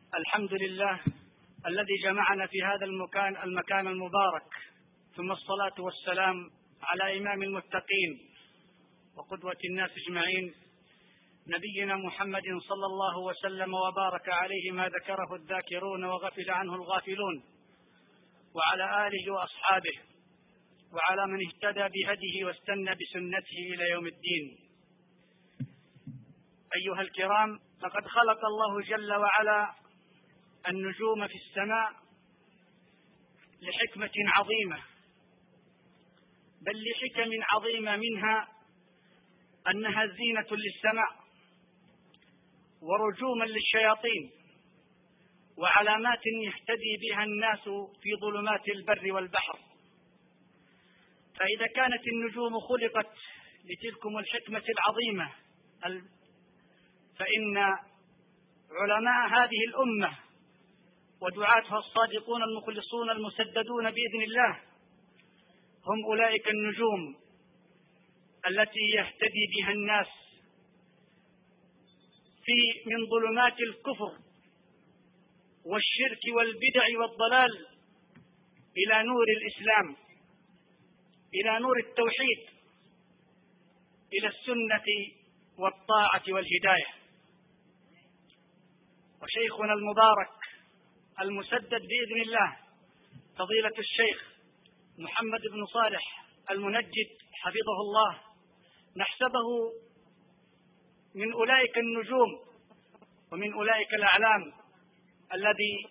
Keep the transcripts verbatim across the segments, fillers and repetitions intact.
الحمد لله الذي جمعنا في هذا المكان المكان المبارك، ثم الصلاة والسلام على إمام المتقين وقدوة الناس أجمعين، نبينا محمد صلى الله وسلم وبارك عليه ما ذكره الذاكرون وغفل عنه الغافلون، وعلى آله وأصحابه وعلى من اهتدى بهديه واستنى بسنته إلى يوم الدين. أيها الكرام، لقد خلق الله جل وعلا النجوم في السماء لحكمة عظيمة، بل لحكم عظيمة، منها أنها زينة للسماء ورجوما للشياطين وعلامات يهتدي بها الناس في ظلمات البر والبحر. فإذا كانت النجوم خلقت لتلكم الحكمة العظيمة، فإن علماء هذه الأمة ودعاتها الصادقون المخلصون المسددون بإذن الله هم أولئك النجوم التي يهتدي بها الناس في من ظلمات الكفر والشرك والبدع والضلال إلى نور الإسلام، إلى نور التوحيد، إلى السنة والطاعة والهداية. وشيخنا المبارك المسدد بإذن الله فضيلة الشيخ محمد بن صالح المنجد حفظه الله، نحسبه من أولئك النجوم ومن أولئك الأعلام الذي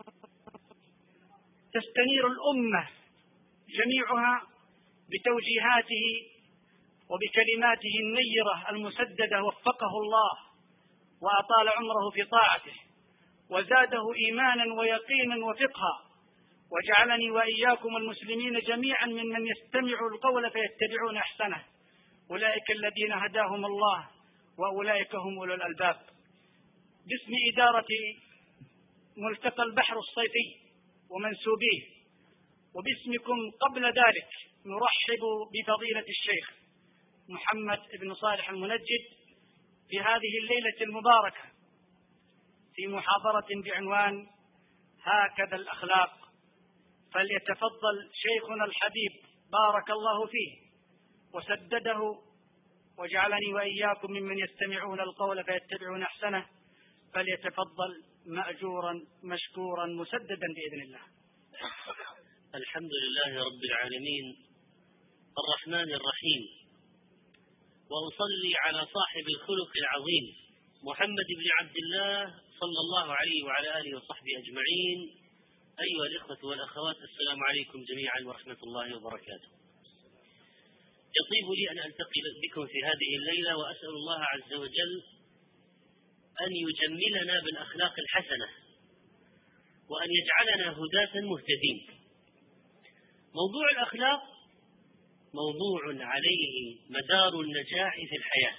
تستنير الأمة جميعها بتوجيهاته وبكلماته النيرة المسددة، وفقه الله وأطال عمره في طاعته وزاده إيمانا ويقينا وفقها، وجعلني وإياكم المسلمين جميعا ممن يستمع القول فيتبعون أحسنه، أولئك الذين هداهم الله وأولئك هم أولو الألباب. باسم إدارة ملتقى البحر الصيفي ومنسوبيه، وباسمكم قبل ذلك، نرحب بفضيلة الشيخ محمد بن صالح المنجد في هذه الليلة المباركة في محاضرة بعنوان هكذا الأخلاق. فليتفضل شيخنا الحبيب بارك الله فيه وسدده وجعلني وإياكم ممن يستمعون القول فيتبعون أحسنه، فليتفضل مأجورا مشكورا مسددا بإذن الله. الحمد لله رب العالمين الرحمن الرحيم، وأصلي على صاحب الخلق العظيم محمد بن عبد الله صلى الله عليه وعلى آله وصحبه أجمعين. أيها الإخوة والأخوات، السلام عليكم جميعا ورحمة الله وبركاته. يطيب لي أن ألتقي بكم في هذه الليلة، وأسأل الله عز وجل أن يجملنا بالأخلاق الحسنة وأن يجعلنا هداة مهتدين. موضوع الأخلاق موضوع عليه مدار النجاح في الحياة،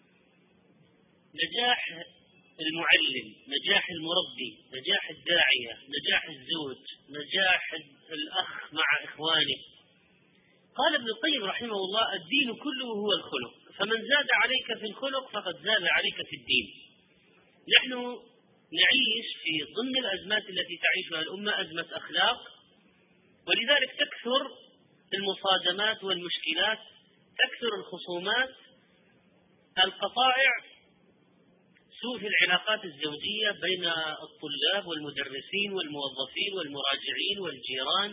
نجاح المعلم، نجاح المربي، نجاح الداعية، نجاح الزوج، نجاح الأخ مع إخوانه. قال ابن القيم رحمه الله: الدين كله هو الخلق، فمن زاد عليك في الخلق فقد زاد عليك في الدين. نحن نعيش في ضمن الأزمات التي تعيشها الأمة أزمة أخلاق، ولذلك تكثر المصادمات والمشكلات، تكثر الخصومات، القطائع، سوء في العلاقات الزوجية بين الطلاب والمدرسين والموظفين والمراجعين والجيران،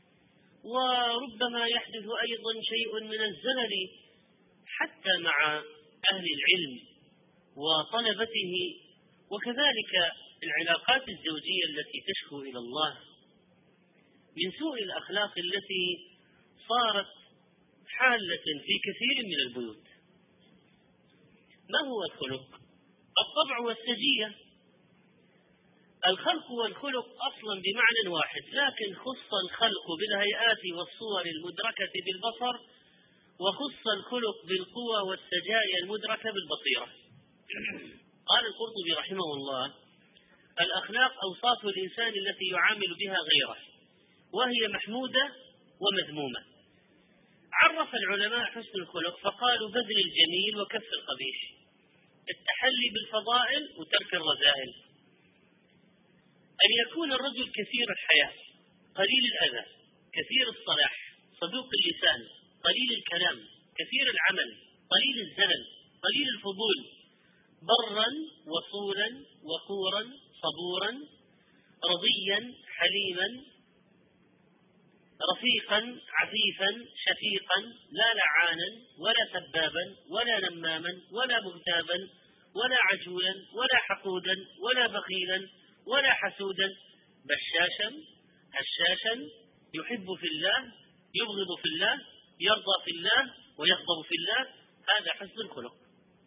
وربما يحدث أيضا شيء من الزلل حتى مع أهل العلم وطلبته، وكذلك العلاقات الزوجية التي تشكو إلى الله من سوء الأخلاق التي صارت حالة في كثير من البيوت. ما هو الخلق؟ الطبع والسجية. الخلق والخلق أصلا بمعنى واحد، لكن خص الخلق بالهيئات والصور المدركة بالبصر، وخص الخلق بالقوى والسجايا المدركة بالبصيرة. قال القرطبي رحمه الله: الأخلاق أوصاف الإنسان التي يعامل بها غيره، وهي محمودة ومذمومة. عرف العلماء حسن الخلق فقالوا: بذل الجميل وكف القبيح، التحلي بالفضائل وترك الرذائل. أن يكون الرجل كثير الحياة، قليل الأذى، كثير الصلاح، صدوق اللسان، قليل الكلام، كثير العمل، قليل الزلل، قليل الفضول، برا وصولا وقورا صبورا رضيا حليما رفيقا عفيفا شفيقا، لا لعانا ولا سبابا ولا نماما ولا مغتابا ولا عجولا ولا حقودا ولا بخيلا ولا حسودا، بشاشا هشاشا، يحب في الله يبغض في الله، يرضى في الله ويغضب في الله. هذا حسن الخلق.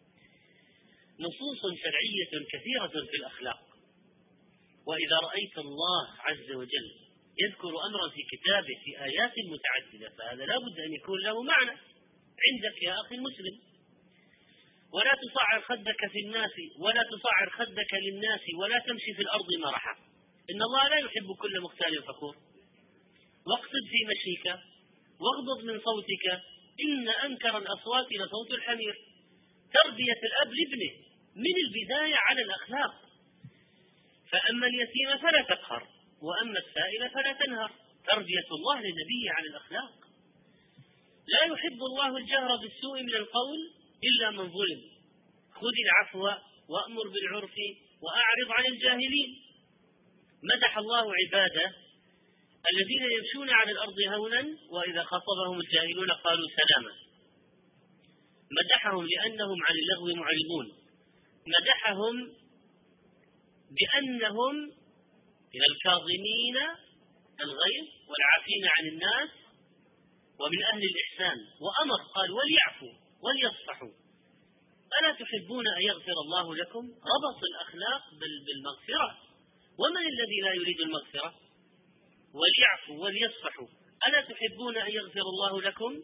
نصوص شرعية كثيرة في الأخلاق. وإذا رأيت الله عز وجل يذكر أمرا في كتابه في آيات متعددة فهذا لا بد أن يكون له معنى عندك يا أخي المسلم. ولا تصعر خدك في الناس ولا تصعر خدك للناس ولا تمشي في الأرض مرحا، إن الله لا يحب كل مختال فخور. واقصد في مشيك واغضض من صوتك، إن أنكر الأصوات لصوت الحمير. تربية الأب لابنه من البداية على الأخلاق. فأما اليتيم فلا تقهر وأما السائل فلا تنهر. تربية الله للنبي على الأخلاق. لا يحب الله الجهر بالسوء من القول إلا من ظلم. خذ العفو وأمر بالعرف وأعرض عن الجاهلين. مدح الله عباده الذين يمشون على الأرض هونا وإذا خاطبهم الجاهلون قالوا سلاما. مدحهم لأنهم عن اللغو معرضون. مدحهم بأنهم من الكاظمين الغيظ والعافين عن الناس ومن أهل الإحسان. وأمر قال وليعفوا وليصفحوا. ألا تحبون أن يغفر الله لكم؟ ربط الأخلاق بالمغفرة. ومن الذي لا يريد المغفرة؟ وليعفوا وليصفحوا. ألا تحبون أن يغفر الله لكم؟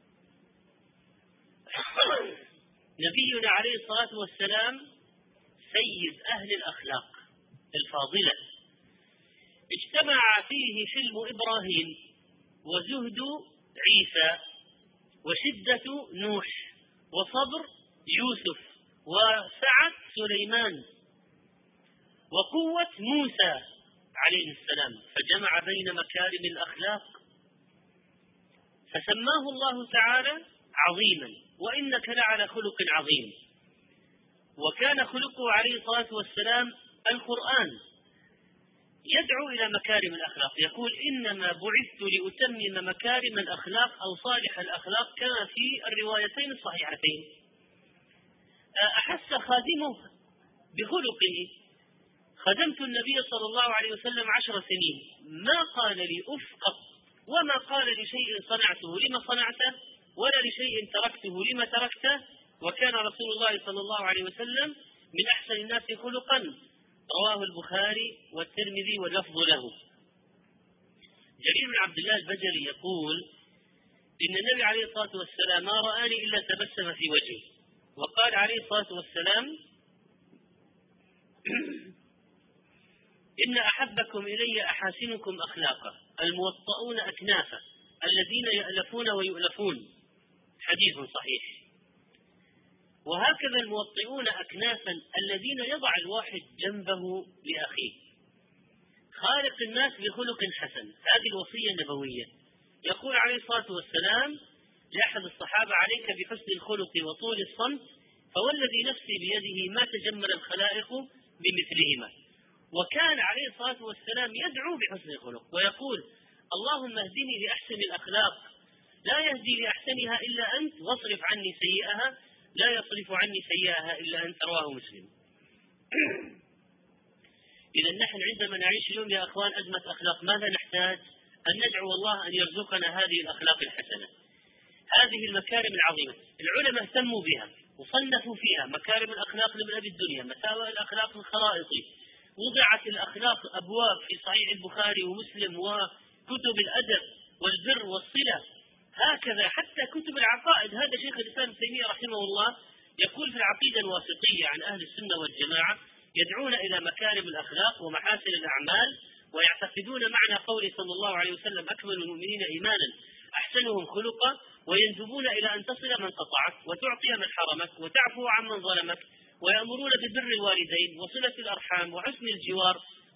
نبينا عليه الصلاة والسلام سيد أهل الأخلاق الفاضلة، اجتمع فيه حلم إبراهيم وزهد عيسى وشدة نوح وصبر يوسف وسعة سليمان وقوة موسى عليه السلام، فجمع بين مكارم الأخلاق فسماه الله تعالى عظيما. وإنك لعلى خلق عظيم. وكان خلقه عليه الصلاة والسلام القرآن يدعو إلى مكارم الأخلاق. يقول إنما بعثت لأتمم مكارم الأخلاق أو صالح الأخلاق كما في الروايتين الصحيحتين. أحس خادمه بخلقه. خدمت النبي صلى الله عليه وسلم عشر سنين ما قال لي أف قط، وما قال لشيء صنعته لما صنعته ولا لشيء تركته لما تركته. وكان رسول الله صلى الله عليه وسلم من أحسن الناس خلقا. رواه البخاري والترمذي واللفظ له. جرير بن عبد الله البجلي يقول إن النبي عليه الصلاة والسلام ما رآني إلا تبسم في وجهه. وقال عليه الصلاة والسلام إن أحبكم إلي أحاسنكم أخلاقا الموطؤون أكنافا الذين يألفون ويؤلفون. حديث صحيح. وهكذا الموطئون أكنافا الذين يضع الواحد جنبه لأخيه. خالق الناس بخلق حسن، هذه الوصية النبوية. يقول عليه الصلاة والسلام لأحد الصحابة عليك بحسن الخلق وطول الصمت فوالذي نفسي بيده ما تجمل الخلائق بمثلهما. وكان عليه الصلاة والسلام يدعو بحسن الخلق ويقول اللهم اهدني لأحسن الأخلاق لا يهدي لأحسنها إلا أنت واصرف عني سيئها لا يصرف عني سيئها إلا أنت. رواه مسلم. إذا نحن عندما نعيش اليوم يا أخوان أزمة أخلاق ماذا نحتاج؟ أن ندعو الله أن يرزقنا هذه الأخلاق الحسنة، هذه المكارم العظيمة. العلماء اهتموا بها وصنفوا فيها مكارم الأخلاق لمن أبي الدنيا، مساوئ الأخلاق الخرائطي. وضعت الأخلاق أبواب في صحيح البخاري ومسلم وكتب الأدب والبر والصلة. هكذا حتى كتب العقائد. هذا شيخ الإسلام ابن تيمية رحمه الله يقول في العقيدة الواسطية عن أهل السنة والجماعة يدعون إلى مكارم الأخلاق ومحاسن الأعمال ويعتقدون معنى قوله صلى الله عليه وسلم أكمل المؤمنين إيمانا أحسنهم خلقا، ويندبون إلى أن تصل من قطعك وتعطي من حرمك وتعفو عن من ظلمك، ويأمرون ببر الوالدين وصلة الأرحام وحسن الجوار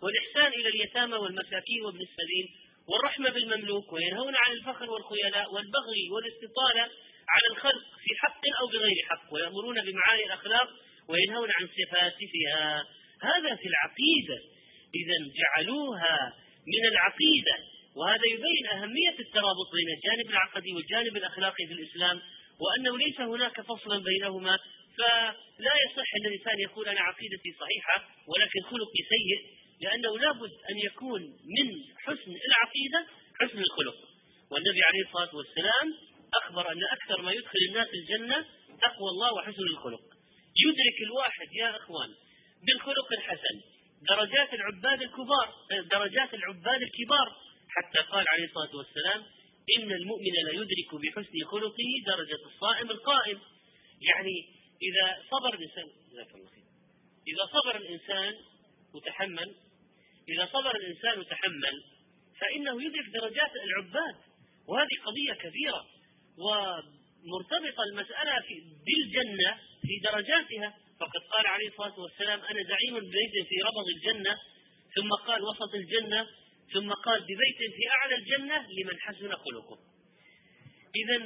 والإحسان إلى اليتامى والمساكين وابن السبيل، والرحمة بالمملوك، وينهون عن الفخر والخيلاء والبغي والاستطالة على الخلق في حق أو بغير حق، ويأمرون بمعالي الأخلاق وينهون عن سفاسفها. هذا في العقيدة. إذا جعلوها من العقيدة، وهذا يبين أهمية الترابط بين الجانب العقدي والجانب الأخلاقي في الإسلام، وأنه ليس هناك فصلا بينهما. فلا يصح أن الإنسان يقول أنا عقيدتي صحيحة ولكن خلقي سيء، لأنه لابد أن يكون من حسن العقيدة حسن الخلق. والنبي عليه الصلاة والسلام أخبر أن أكثر ما يدخل الناس الجنة تقوى الله وحسن الخلق. يدرك الواحد يا أخوان بالخلق الحسن درجات العباد الكبار، درجات العباد الكبار، حتى قال عليه الصلاة والسلام إن المؤمن لا يدرك بحسن خلقه درجة الصائم القائم. يعني إذا صبر الإنسان إذا صبر الإنسان وتحمل إذا صبر الإنسان وتحمل فإنه يدرك درجات العباد، وهذه قضية كبيرة ومرتبطة المسألة بالجنة في درجاتها. فقد قال عليه الصلاة والسلام أنا زعيم ببيت في ربض الجنة، ثم قال وسط الجنة، ثم قال ببيت في أعلى الجنة لمن حسن خلقه. إذا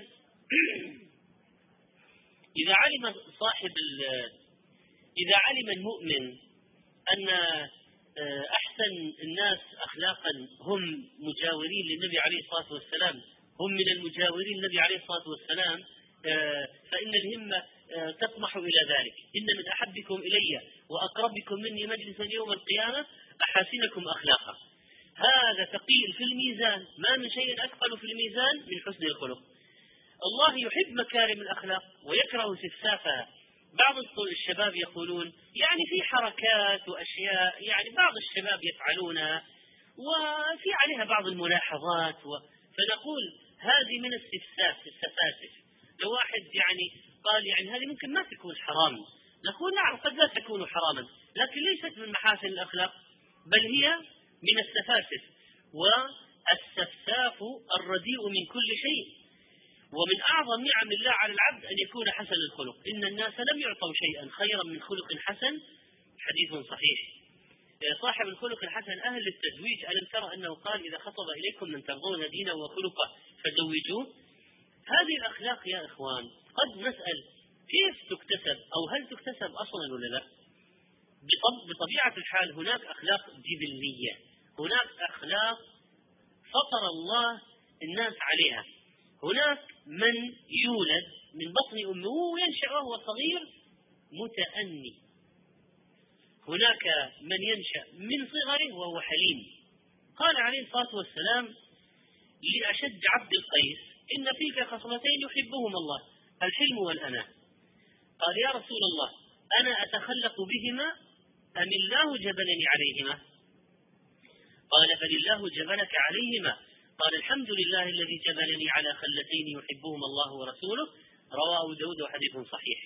إذا علم صاحب إذا علم المؤمن أن أحسن الناس أخلاقا هم مجاورين للنبي عليه الصلاة والسلام، هم من المجاورين للنبي عليه الصلاة والسلام، فإن الهمة تطمح إلى ذلك. إن من أحبكم إلي وأقربكم مني مجلسا يوم القيامة أحاسنكم أخلاقا. هذا ثقيل في الميزان، ما من شيء أثقل في الميزان من حسن الخلق. الله يحب مكارم الأخلاق ويكره سفسافها. بعض الشباب يقولون يعني في حركات وأشياء يعني بعض الشباب يفعلونها وفي عليها بعض الملاحظات، فنقول هذه من السفساف السفاسف. لو واحد يعني قال يعني هذه ممكن ما تكون حرام، نقول نعم قد لا تكون حراما، لكن ليست من محاسن الأخلاق بل هي من السفاسف. والسفساف الرديء من كل شيء. ومن أعظم نعم الله على العبد أن يكون حسن الخلق. إن الناس لم يعطوا شيئا خيرا من خلق حسن، حديث صحيح. صاحب الخلق الحسن أهل التزويج، ألم ترى أنه قال إذا خطب إليكم من ترضون دينه وخلقه فزوجوه. هذه الأخلاق يا إخوان قد نسأل كيف تكتسب أو هل تكتسب أصلا ولا لا؟ بطبيعة الحال هناك أخلاق جبلية، هناك أخلاق فطر الله الناس عليها. هناك من يولد من بطن أمه وينشأ وهو صغير متأني، هناك من ينشأ من صغره وهو حليم. قال عليه الصلاة والسلام لأشج عبد القيس إن فيك خصلتين يحبهما الله الحلم والأناة. قال يا رسول الله أنا أتخلق بهما أم الله جبلني عليهما؟ قال فلله جبلك عليهما. قال الحمد لله الذي جبلني على خلتين يحبهما الله ورسوله. رواه داود وحديث صحيح.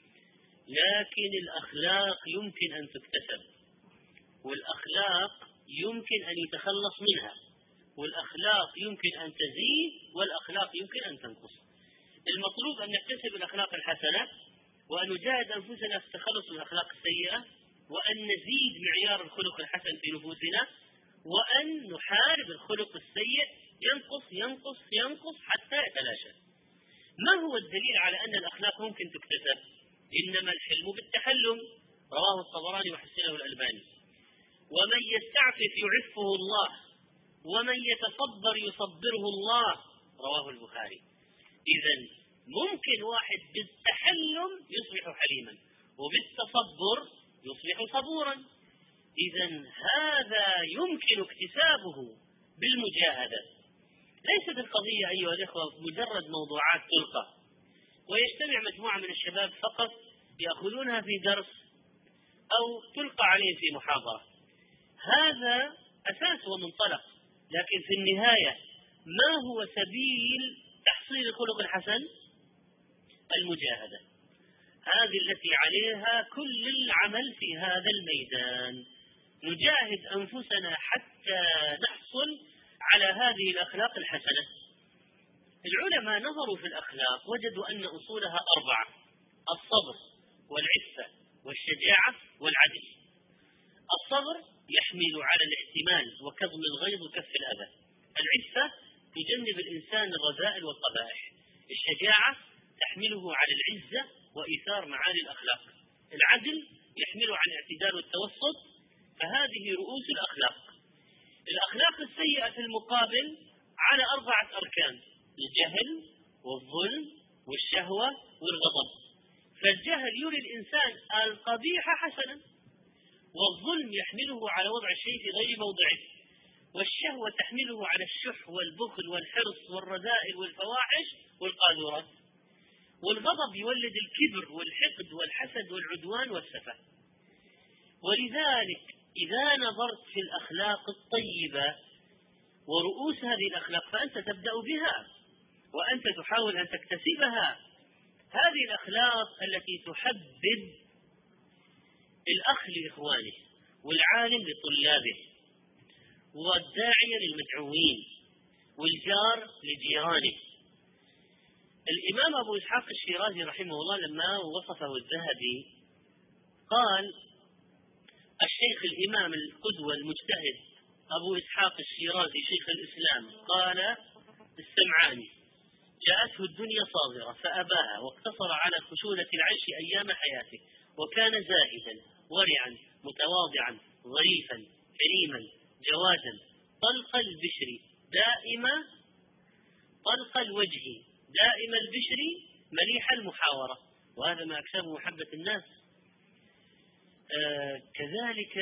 لكن الأخلاق يمكن أن تكتسب، والأخلاق يمكن أن يتخلص منها، والأخلاق يمكن أن تزيد، والأخلاق يمكن أن تنقص. المطلوب أن نكتسب الأخلاق الحسنة، وأن نجاهد أنفسنا في التخلص من الأخلاق السيئة، وأن نزيد معيار الخلق الحسن في نفوسنا، وأن نحارب الخلق السيء ينقص ينقص ينقص حتى يتلاشى. ما هو الدليل على أن الأخلاق ممكن تكتسب؟ إنما الحلم بالتحلم، رواه الطبراني وحسنه الألباني. ومن يستعفف يعفه الله، ومن يتصبر يصبره الله، رواه البخاري. إذن ممكن واحد بالتحلم يصبح حليما، وبالتصبر يصبح صبورا. إذن هذا يمكن اكتسابه بالمجاهدة. ليست القضية أيها الإخوة مجرد موضوعات تلقى ويجتمع مجموعة من الشباب فقط يأخذونها في درس أو تلقى عليه في محاضرة. هذا أساس ومنطلق، لكن في النهاية ما هو سبيل تحصيل الخلق الحسن؟ المجاهدة. هذه التي عليها كل العمل في هذا الميدان. نجاهد أنفسنا حتى نحصل على هذه الأخلاق الحسنة. العلماء نظروا في الأخلاق وجدوا أن أصولها أربعة: الصبر والعفة والشجاعة والعدل. الصبر يحمل على الجمال وكظم الغيظ وكف الأذى. العفة تجنب الإنسان الرذائل والقبائح. الشجاعة تحمله على العزة وإيثار معالي الأخلاق. العدل يحمله على الاعتدال والتوسط. فهذه رؤوس الأخلاق. الأخلاق السيئة في المقابل على أربعة أركان: الجهل والظلم والشهوة والغضب. فالجهل يري الإنسان القبيح حسنا، والظلم يحمله على وضع الشيء في غير موضعه، والشهوة تحمله على الشح والبخل والحرص والرذائل والفواحش والقاذورات، والغضب يولد الكبر والحقد والحسد والعدوان والسفه. ولذلك إذا نظرت في الأخلاق الطيبة ورؤوس هذه الأخلاق فأنت تبدأ بها وأنت تحاول أن تكتسبها. هذه الأخلاق التي تحبب الأخ لإخوانه، والعالم لطلابه، والداعية للمدعوين، والجار لجيرانه. الإمام أبو إسحاق الشيرازي رحمه الله لما وصفه الذهبي قال: الشيخ الإمام القدوة المجتهد أبو إسحاق الشيرازي شيخ الإسلام قال السمعاني: جاءته الدنيا صاغرة فأباها، واقتصر على خشونة العيش أيام حياته، وكان زاهدا ورعا متواضعا ظريفا كريما جوادا طلق البشر دائما طلق الوجه دائم البشر مليح المحاورة. وهذا ما أكسبه محبة الناس. آه كذلك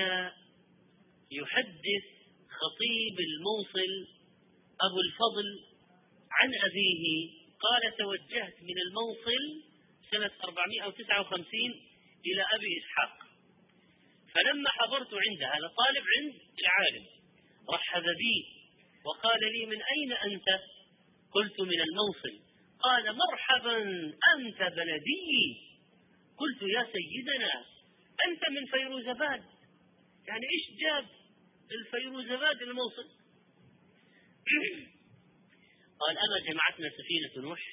يحدث خطيب الموصل أبو الفضل عن أبيه قال: توجهت من الموصل سنة أربعمائة وتسعة وخمسين إلى أبي إسحاق، فلما حضرت عنده، هذا طالب عند العالم، رحب بي وقال لي: من أين أنت؟ قلت: من الموصل. قال: مرحبا، أنت بلدي. قلت: يا سيدنا أنت من فيروزباد، يعني إيش جاب الفيروزباد الموصل؟ قال: أما جمعتنا سفينة نوح،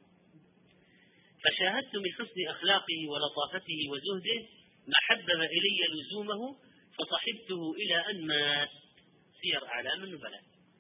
فشاهدت من حسن أخلاقه ولطافته وزهده ما حبب إلي لزومه، فصحبته إلى أن مات. سير أعلام النبلاء.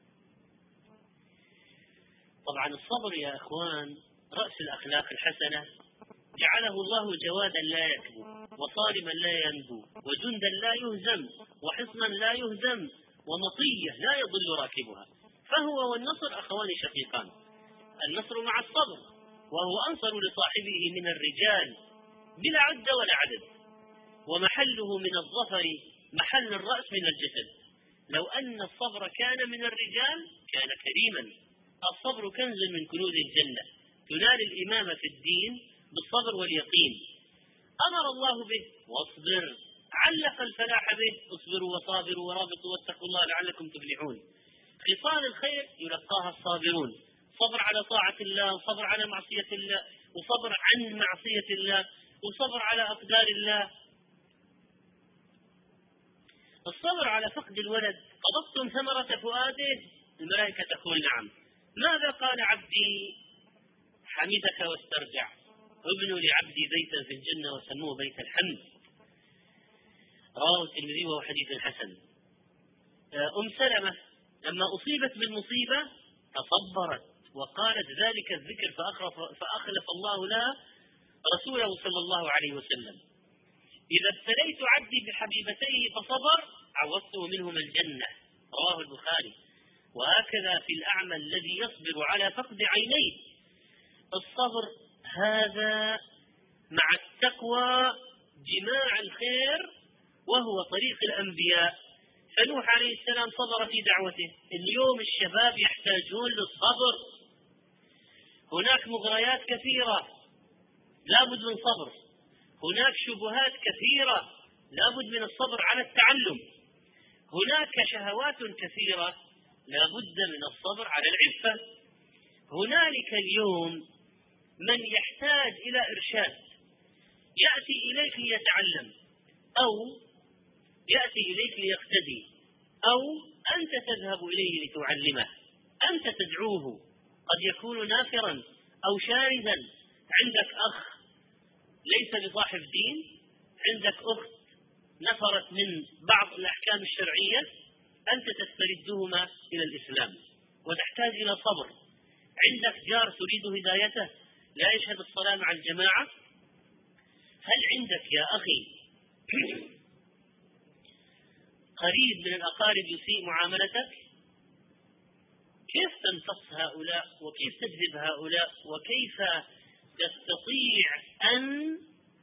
طبعا الصبر يا أخوان رأس الأخلاق الحسنة. جعله الله جوادا لا يكبو، وصارما لا ينبو، وجندا لا يهزم، وحصنا لا يهزم، ومطية لا يضل راكبها. فهو والنصر أخوان شقيقان. النصر مع الصبر، وهو أنصر لصاحبه من الرجال بلا عد ولا عدد، ومحله من الظفر محل الرأس من الجسد. لو أن الصبر كان من الرجال كان كريما. الصبر كنز من كنوز الجنة، تنال الإمامة في الدين بالصبر واليقين. أمر الله به: واصبر. علق الفلاح به: اصبروا وصابروا ورابطوا واتقوا الله لعلكم تفلحون. خصال الخير يلقاها الصابرون: صبر على طاعة الله، وصبر على معصية الله، وصبر عن معصية الله، وصبر على أقدار الله. الصبر على فقد الولد: قبضتم ثمرة فؤاده؟ الملائكة تقول: نعم. ماذا قال عبدي؟ حمدك واسترجع. ابنوا لعبدي بيتا في الجنة وسموه بيت الحمد. رواه الترمذي وهو حديث حسن. أم سلمة لما أصيبت بالمصيبة تصبرت وقالت ذلك الذكر فأخلف الله لها رسوله صلى الله عليه وسلم: إذا ابتليت عبدي بحبيبتيه فصبر عوضته منهما الجنة. رواه البخاري. وهكذا في الأعمى الذي يصبر على فقد عينيه. الصبر هذا مع التقوى جماع الخير، وهو طريق الأنبياء. فنوح عليه السلام صبر في دعوته. اليوم الشباب يحتاجون للصبر. هناك مغريات كثيرة لابد من صبر، هناك شبهات كثيرة لابد من الصبر على التعلم، هناك شهوات كثيرة لابد من الصبر على العفة. هنالك اليوم من يحتاج إلى إرشاد، يأتي إليك ليتعلم، أو يأتي إليك ليقتدي، أو أنت تذهب إليه لتعلمه. أنت تدعوه، قد يكون نافرا أو شاردا. عندك أخ ليس بصاحب دين، عندك أخت نفرت من بعض الأحكام الشرعية، أنت تستردهما إلى الإسلام وتحتاج إلى صبر. عندك جار تريد هدايته لا يشهد الصلاة مع الجماعة، هل عندك يا أخي قريب من الأقارب يسيء معاملتك؟ كيف تمتص هؤلاء وكيف تجذب هؤلاء وكيف تستطيع أن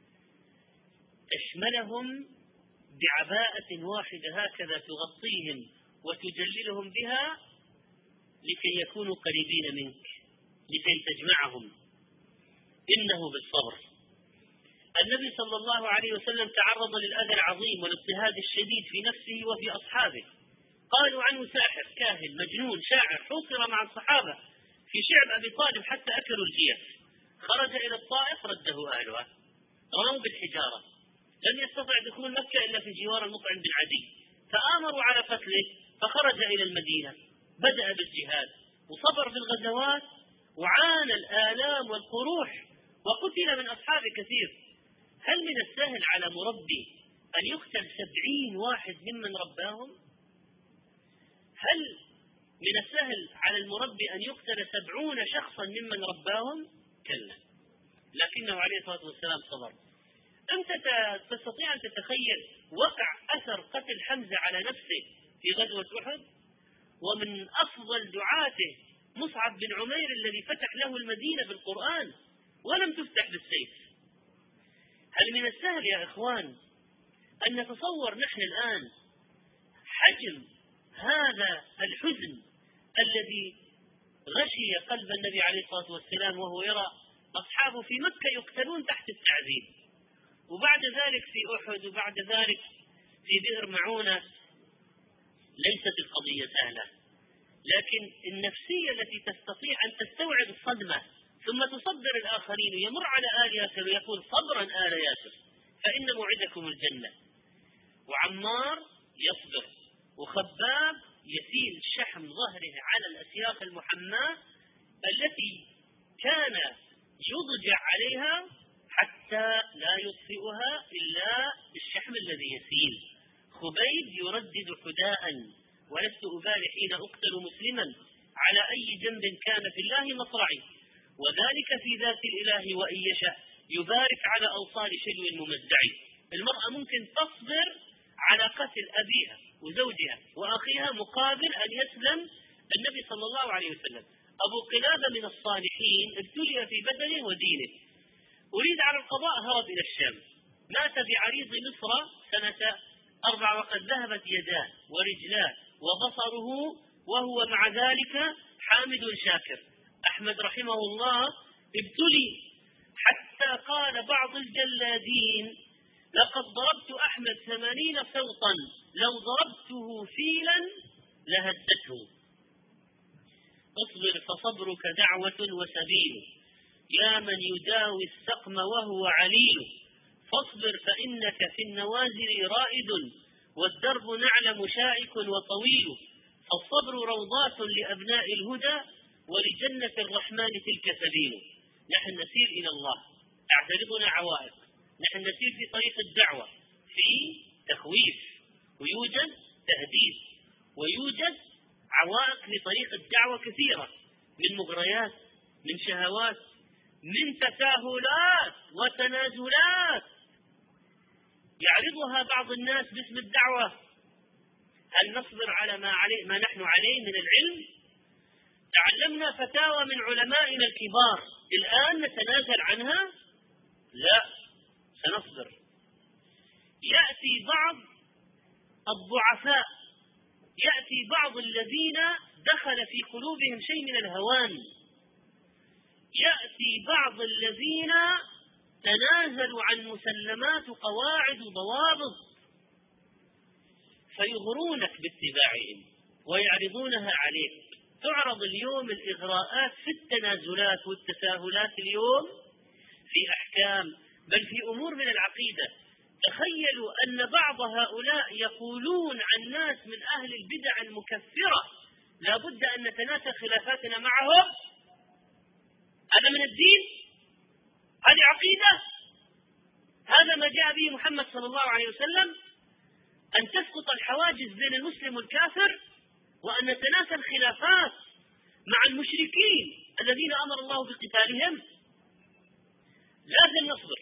تشملهم بعباءة واحدة هكذا تغطيهم وتجللهم بها لكي يكونوا قريبين منك، لكي تجمعهم؟ إنه بالصبر. النبي صلى الله عليه وسلم تعرض للأذى العظيم والاضطهاد الشديد في نفسه وفي أصحابه. قالوا عنه ساحر، كاهن، مجنون، شاعر، حوصر مع الصحابة في شعب أبي طالب حتى أكلوا الجيف. خرج إلى الطائف رده أهلها، رموا بالحجارة، لم يستطع دخول مكة إلا في جوار المطعم بن عدي، فآمروا على قتله، فخرج إلى المدينة، بدأ بالجهاد وصبر في الغزوات وعانى الآلام والقروح وقتل من أصحابه كثير. هل من السهل على مربي أن يقتل سبعين واحد ممن رباهم؟ هل من السهل على المربي أن يقتل سبعون شخصا ممن رباهم؟ كلا، لكنه عليه الصلاة والسلام صبر. أنت تستطيع أن تتخيل وقع أثر قتل حمزة على نفسه في غزوة أحد، ومن أفضل دعاته مصعب بن عمير الذي فتح له المدينة بالقرآن ولم تفتح بالسيف. هل من السهل يا إخوان أن نتصور نحن الآن حجم هذا الحزن الذي غشي قلب النبي عليه الصلاة والسلام وهو يرى أصحابه في مكة يقتلون تحت التعذيب، وبعد ذلك في أحد، وبعد ذلك في بئر معونة؟ ليست القضية سهلة، لكن النفسية التي تستطيع أن تستوعب الصدمة ثم تصبر الآخرين، ويمر على آل ياسر ويقول صبرا آل ياسر فإن موعدكم الجنة، وعمار يصبر، وخباب يسيل شحم ظهره على الأسياف المحماة التي كان يضجع عليها حتى لا يطفئها إلا بالشحم الذي يسيل. خبيب يردد حداء ولست أبالي حين أقتل مسلما على أي جنب كان في الله مصرعي، وذلك في ذات الإله وإن يشاء يبارك على أوصال شلو ممزعي. المرأة ممكن تصبر على قتل أبيها وزوجها وأخيها مقابل أن يسلم النبي صلى الله عليه وسلم. أبو قلابة من الصالحين ابتلي في بدنه ودينه، أريد على القضاء، هرب إلى الشام، مات بعريض مصر سنة أربع وقد ذهبت يداه ورجلاه وبصره وهو مع ذلك حامد شاكر. أحمد رحمه الله ابتلي حتى قال بعض الجلادين لقد ضربت أحمد ثمانين صوتا لو ضربته فيلا لهدته. اصبر فصبرك دعوة وسبيل، يا من يداوي السقم وهو عليل، فاصبر فإنك في النوازل رائد والدرب نعلم شائك وطويل، فالصبر روضات لأبناء الهدى ولجنة الرحمن تلك سبيل. نحن نسير إلى الله، تعترضنا عوائق، نحن نسير في طريق الدعوة في تخويف، ويوجد تهديد، ويوجد عوائق لطريق الدعوة كثيرة، من مغريات، من شهوات، من تساهلات وتنازلات يعرضها بعض الناس باسم الدعوة. هل نصبر على ما, علي ما نحن عليه من العلم؟ تعلمنا فتاوى من علمائنا الكبار، الآن نتنازل عنها؟ لا، سنصبر. يأتي بعض الضعفاء، يأتي بعض الذين دخل في قلوبهم شيء من الهوان، يأتي بعض الذين تنازلوا عن مسلمات وقواعد وضوابط، فيغرونك باتباعهم ويعرضونها عليك. تعرض اليوم الإغراءات في التنازلات والتساهلات اليوم في أحكام، بل في أمور من العقيدة. تخيلوا أن بعض هؤلاء يقولون عن ناس من أهل البدع المكفرة لا بد أن نتناسى خلافاتنا معهم. هذا من الدين؟ هذه عقيدة؟ هذا ما جاء به محمد صلى الله عليه وسلم؟ أن تسقط الحواجز بين المسلم والكافر، وأن نتناسى الخلافات مع المشركين الذين أمر الله بقتالهم. لازم نصبر.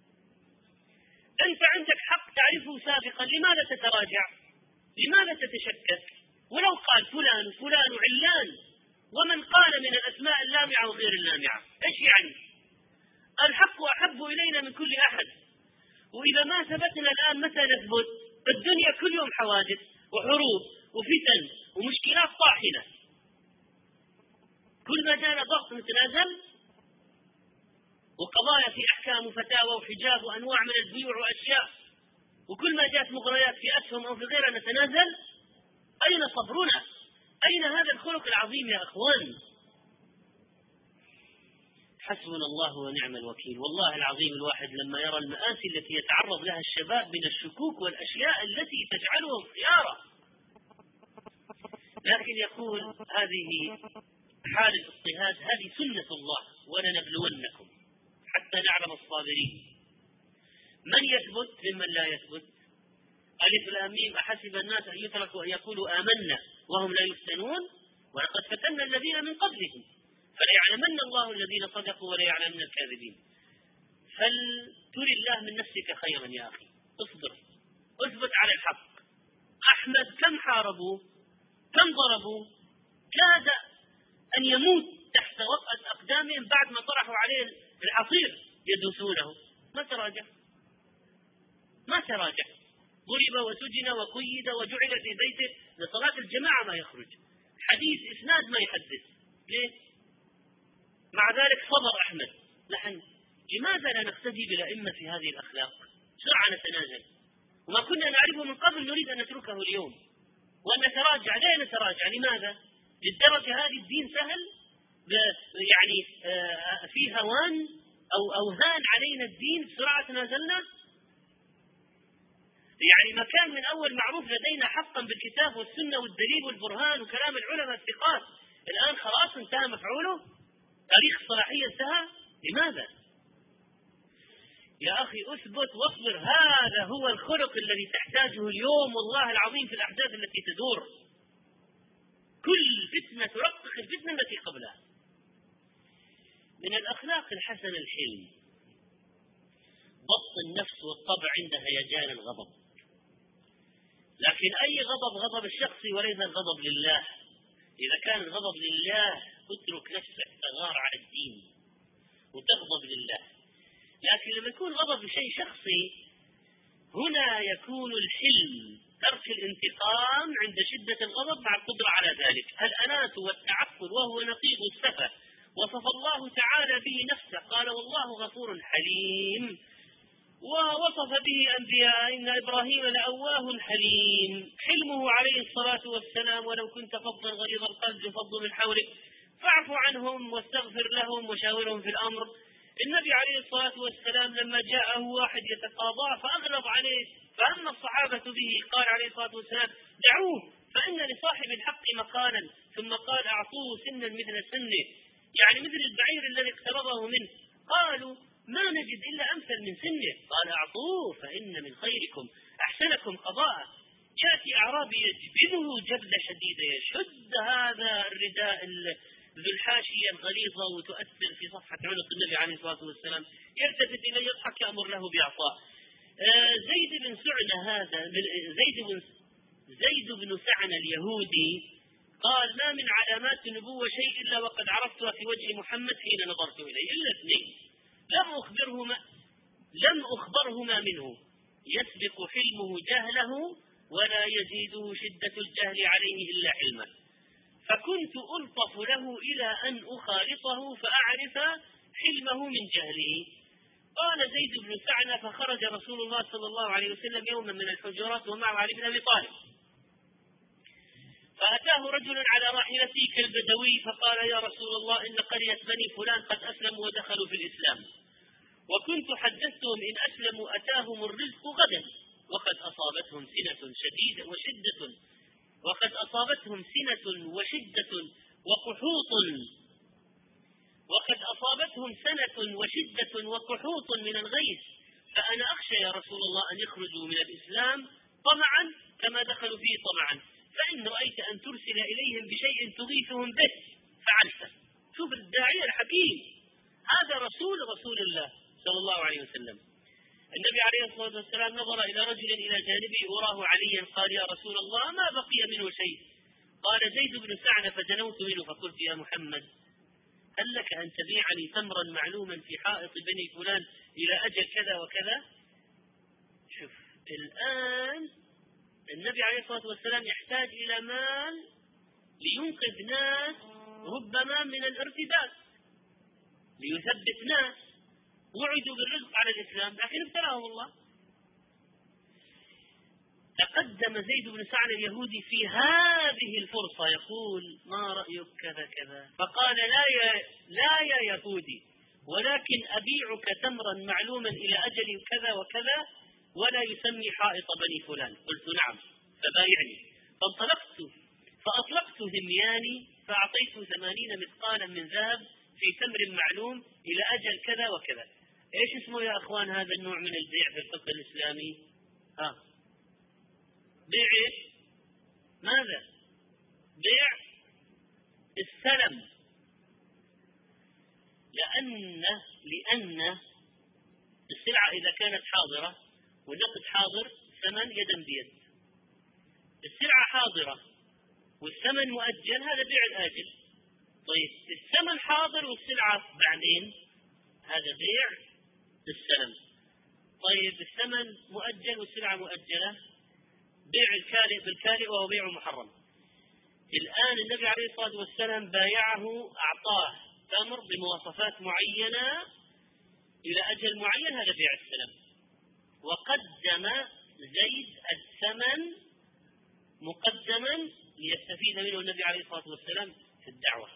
أنت عندك حق تعرفه سابقا، لماذا تتراجع؟ لماذا تتشكك؟ ولو قال فلان وفلان وعلان، ومن قال من الأسماء اللامعة وغير اللامعة، إيش يعني؟ الحق أحب إلينا من كل أحد. وإذا ما ثبتنا الآن متى نثبت؟ الدنيا كل يوم حوادث وحروب وفتن ومشكلات طاحنة. كل ما جانا ضغط نتنازل، وقضايا في أحكام وفتاوى وحجاب وأنواع من البيوع وأشياء، وكل ما جاءت مغريات في أسهم أو في غيرها نتنازل. أين صبرنا؟ أين هذا الخلق العظيم يا أخوان؟ حسبنا الله ونعم الوكيل. والله العظيم الواحد لما يرى المآسي التي يتعرض لها الشباب من الشكوك والأشياء التي تجعلهم خيارا، لكن يقول هذه حال الاضطهاد، هذه سنة الله، ولنبلونكم حتى نعلم الصابرين من يثبت ممن لا يثبت. ألف لام ميم أحسب الناس أن يتركوا أن يقولوا آمنا وهم لا يفتنون ولقد فتنا الذين من قبلهم فليعلمن الله الذين صدقوا وليعلمن الكاذبين. فلتر الله من نفسك خيرا يا أخي، اصبر، اثبت على الحق. أحمد كم حاربوا، كم ضربوا، كاد أن يموت تحت وطأة أقدامهم بعد ما طرحوا عليه العصير يدوسونه، ما تراجع، ما تراجع، ضرب وسجن وقيد وجعل في بيته لصلاة الجماعة ما يخرج، حديث إسناد ما يحدث. ليه؟ مع ذلك صبر أحمد. نحن لماذا لا نقتدي بالأئمة في هذه الأخلاق؟ بسرعة نتنازل، وما كنا نعرفه من قبل نريد أن نتركه اليوم وأن نتراجع. لا نتراجع، لماذا؟ للدرجة هذه الدين سهل؟ يعني في هوان أو أوهان علينا الدين بسرعة تنازلنا؟ يعني ما كان من أول معروف لدينا حقا بالكتاب والسنة والدليل والبرهان وكلام العلماء الثقات، الآن خلاص انتهى مفعوله، تاريخ الصلاحية انتهى. لماذا؟ يا أخي أثبت واصبر، هذا هو الخلق الذي تحتاجه اليوم والله العظيم في الأحداث التي تدور. كل فتنة ترقق الفتنة التي قبلها. من الأخلاق الحسنة الحلم، ضبط النفس والطبع عند هيجان الغضب، لكن أي غضب غضب الشخصي وليس الغضب لله. إذا كان الغضب لله اترك نفسك تغار على الدين وتغضب لله، لكن لما يكون غضب لشيء شخصي هنا يكون الحلم ترك الانتقام عند شدة الغضب مع القدرة على ذلك. الأنات والتعفن وهو نقيض السفة، وصف الله تعالى به نفسه، قال والله غفور حليم، ووصف به أنبياء إن إبراهيم لأواه حليم. حلمه عليه الصلاة والسلام ولو كنت فظا غليظ القلب فضوا من حولك فاعف عنهم واستغفر لهم وشاورهم في الأمر. النبي عليه الصلاة والسلام لما جاءه واحد يتقاضاه فأغلظ عليه فهم الصحابة به، قال عليه الصلاة والسلام دعوه فإن لصاحب الحق مقالا، ثم قال أعطوه سنا مثل سنه، يعني مثل البعير الذي اقترضه منه. قالوا ما نجد إلا أمثل من سنه، قال أعطوه فإن من خيركم أحسنكم قضاء. يأتي أعرابي يجبنه جبلة شديدة، يشد هذا الرداء ذو الحاشية الغليظة وتؤثر في صفحة عنق النبي عليه الصلاة والسلام، يلتفت إليه يضحك يأمر له بإعطاء. آه زيد بن سعنة هذا زيد بن زيد بن سعنة اليهودي قال ما من علامات النبوة شيء إلا وقد عرفتها في وجه محمد حين نظرت إليه، إلا اثنين لم أخبرهما لم أخبرهما منه، يسبق حلمه جهله ولا يزيده شدة الجهل عليه إلا حلما، فكنت ألطف له إلى أن أخالطه فأعرف حلمه من جهله. قال زيد بن سعنة فخرج رسول الله صلى الله عليه وسلم يوما من الحجرات ومعه علي بن أبي طالب، فأتاه رجل على راحلته كالبدوي فقال يا رسول الله إن قرية بني فلان قد أسلموا ودخلوا في الإسلام، وكنت حدثتهم إن أسلموا أتاهم الرزق غدا، وقد أصابتهم سنة شديدة وشدة وقد أصابتهم سنة وشدة وقحوط وقد أصابتهم سنة وشدة وقحوط من الغيث، فأنا أخشى يا رسول الله أن يخرجوا من الإسلام طمعا كما دخلوا فيه طمعا، فإن رأيت أن ترسل إليهم بشيء تغيثهم به فعلته. شوف الداعية الحكيم، هذا رسول رسول الله صلى الله عليه وسلم. النبي عليه الصلاة والسلام نظر إلى رجل إلى جانبه وراه عليا، قال يا رسول الله ما بقي منه شيء. قال زيد بن سعد فدنوت منه فقلت يا محمد هل لك أن تبيعني تمرا معلوما في حائط بني فلان إلى أجل كذا وكذا؟ شوف الآن النبي عليه الصلاة والسلام يحتاج إلى مال لينقذ ناس ربما من الارتداد، ليثبت ناس وعدوا بالرزق على الإسلام لكن ابتلاهم الله. تقدم زيد بن سعد اليهودي في هذه الفرصة يقول ما رأيك كذا كذا، فقال لا يا, لا يا يهودي، ولكن أبيعك تمرا معلوما إلى أجل كذا وكذا ولا يسمي حائط بني فلان. قلت نعم فبايعني. فانطلقت فأطلقت همياني فأعطيته ثمانين مثقالا من ذهب في تمر معلوم إلى أجل كذا وكذا. إيش اسمه يا أخوان هذا النوع من البيع في الفقه الإسلامي؟ ها بيع إيش؟ ماذا؟ بيع السلم. لأن لأن السلعة إذا كانت حاضرة والنقد حاضر ثمن يدا بيد. السلعة حاضرة والثمن مؤجل هذا بيع الآجل. طيب الثمن حاضر والسلعة بعدين هذا بيع السلم. طيب الثمن مؤجل والسلعة مؤجلة بيع الكالئ بالكالئ وهو بيع محرم. الآن النبي عليه الصلاة والسلام بايعه أعطاه تمر بمواصفات معينة إلى أجل معين هذا بيع السلم. وقدم زيد الثمن مقدما ليستفيد منه النبي عليه الصلاة والسلام في الدعوة.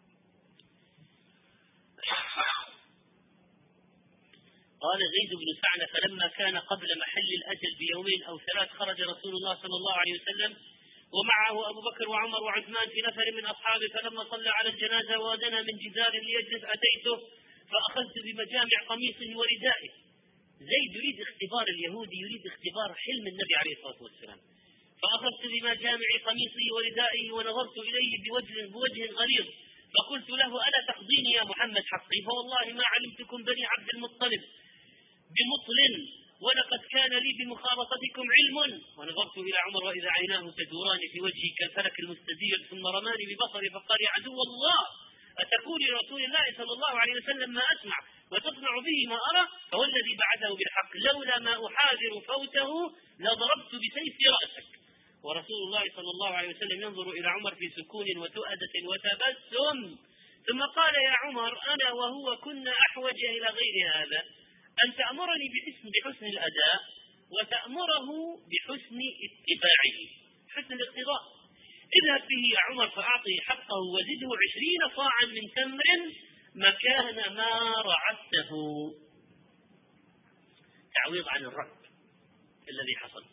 قال زيد بن سعد فلما كان قبل محل الأجل بيومين أو ثلاث خرج رسول الله صلى الله عليه وسلم ومعه أبو بكر وعمر وعثمان في نفر من أصحابه، فلما صلى على الجنازة ودنا من جدار ليجلس أتيته فأخذت بمجامع قميصه وردائه. زيد يريد اختبار اليهودي، يريد اختبار حلم النبي عليه الصلاة والسلام. فأخذت بمجامع قميصه وردائه ونظرت إليه بوجه, بوجه غليظ فقلت له ألا تقضيني يا محمد حقي؟ فوالله ما علمتكم بني عبد المطلب بمطل ولقد كان لي بمخالطتكم علم. ونظرت إلى عمر وإذا عيناه تدوران في وجهي كالفلك المستدير ثم رماني ببصري فقال يا عدو الله أتقول لرسول الله صلى الله عليه وسلم ما أسمع وتصنع به ما أرى؟ فوالذي بعثه بالحق لولا ما أحاذر فوته لضربت بسيف رأسك. ورسول الله صلى الله عليه وسلم ينظر إلى عمر في سكون وتؤدة وتبسم ثم قال يا عمر أنا وهو كنا أحوج إلى غير هذا أن تأمرني بحسن, بحسن الأداء وتأمره بحسن اتباعه، حسن الاقتضاء. اذهب به يا عمر فأعطه حقه وزده عشرين صاعا من تمر مكان ما رعته. تعويض عن الرعب الذي حصل.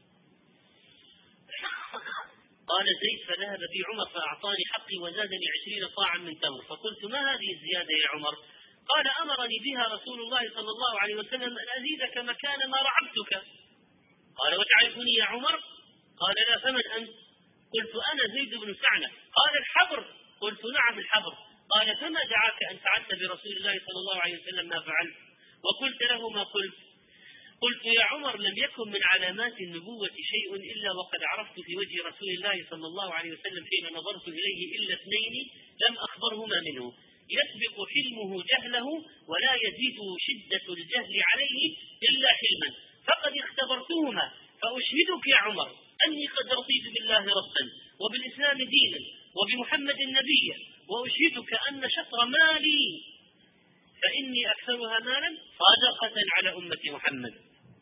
قال زيد فذهب بي عمر فأعطاني حقي وزادني عشرين صاعا من تمر. فقلت ما هذه الزيادة يا عمر؟ قال أمرني بها رسول الله صلى الله عليه وسلم أن أزيدك مكان ما رعبتك. قال وتعرفني يا عمر؟ قال لا فمن أنت؟ قلت أنا زيد بن سعنة. قال الحبر؟ قلت نعم الحبر. قال فما دعاك أن فعلت برسول الله صلى الله عليه وسلم ما فعلت وقلت له ما قلت؟ قلت يا عمر لم يكن من علامات النبوة شيء إلا وقد عرفت في وجه رسول الله صلى الله عليه وسلم حين نظرت إليه إلا اثنين لم أخبرهما منه يسبق حلمه جهله ولا يزيد شدة الجهل عليه إلا حلما، فقد اختبرتهما فأشهدك يا عمر أني قد رضيت بالله ربا وبالإسلام دينا وبمحمد نبيا، وأشهدك أن شطر مالي فإني أكثرها مالا صادقة على أمة محمد.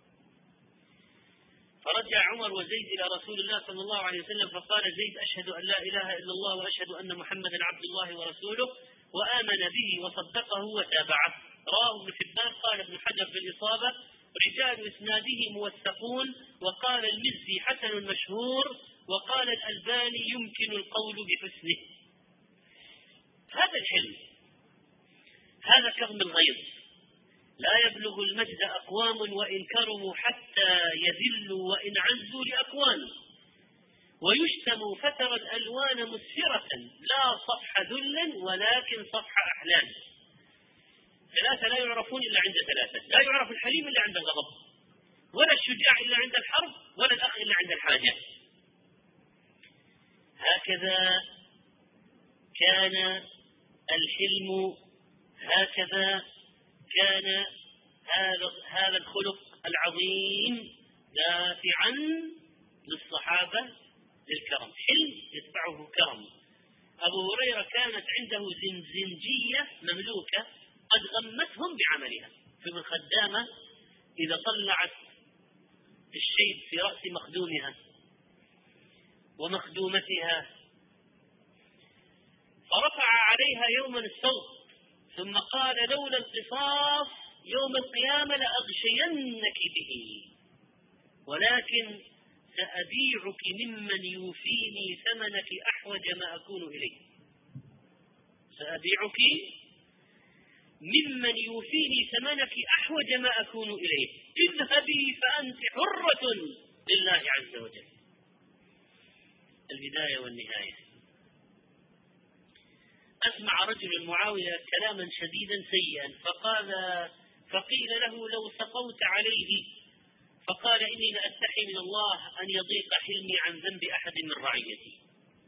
فرجع عمر وزيد إلى رسول الله صلى الله عليه وسلم فقال زيد أشهد أن لا إله إلا الله وأشهد أن محمدا عبد الله ورسوله، وآمن به وصدقه وتابعه. رواه ابن حبان. قال ابن حجر في الإصابة رجال إسناده موثقون، وقال المزي حسن مشهور، وقال الألباني يمكن القول بحسنه. هذا الحلم، هذا كظم الغيظ. لا يبلغ المجد أقوام وإن كرموا حتى يذلوا وإن عزوا لأقوام. ويشتم فترا الألوان مسفرة لا صفح ذل ولكن صفح أحلام. ثلاثة لا يعرفون إلا عند ثلاثة، لا يعرف الحليم إلا عند الغضب، ولا الشجاع إلا عند الحرب، ولا الأخ إلا عند الحاجة. هكذا كان الحلم، هكذا كان هذا هذا الخلق العظيم دافعا للصحابة للكرم. حلم يتبعه كرم. أبو هريرة كانت عنده زنزنجية مملوكة قد غمتهم بعملها، في الخدامة إذا طلعت الشيب في رأس مخدومها ومخدومتها فرفع عليها يوما الصوت ثم قال: لولا القصاص يوم القيامة لأغشينك به، ولكن سأبيعك ممن يوفيني ثمنك أحوج ما أكون إليه. سأبيعك ممن يوفيني ثمنك أحوج ما أكون إليه، اذهبي فأنت حرة لله عز وجل. البداية والنهاية. أسمع رجل معاوية كلاما شديدا سيئا فقال فقيل له: لو سقوت عليه؟ فقال: إني لأستحي من الله أن يضيق حلمي عن ذنب أحد من رعيتي.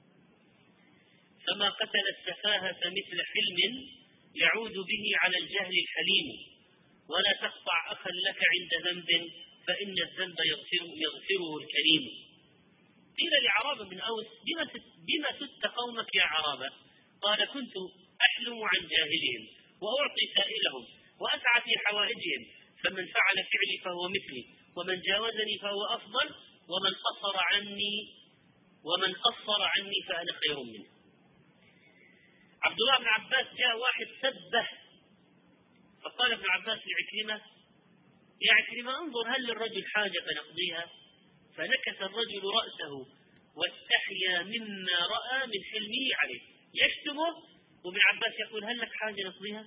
فما قتل السفاهة مثل حلم يعود به على الجهل الحليم، ولا تقطع أخا لك عند ذنب فإن الذنب يغفر يغفره الكريم. قيل لعرابة بن أوس: بما سدت قومك يا عرابة؟ قال: كنت أحلم عن جاهلهم وأعطي سائلهم وأسعى في حوائجهم، فمن فعل فعلي فهو مثلي، ومن جاوزني فهو أفضل، ومن قصر عني ومن قصر عني فأنا خير منه. عبد الله بن عباس جاء واحد سبه فقال ابن عباس لعكرمة: يا عكرمة انظر هل للرجل حاجة فنقضيها؟ فنكس الرجل رأسه واستحيا مما رأى من حلمه عليه، يشتمه وابن عباس يقول: هل لك حاجة نقضيها؟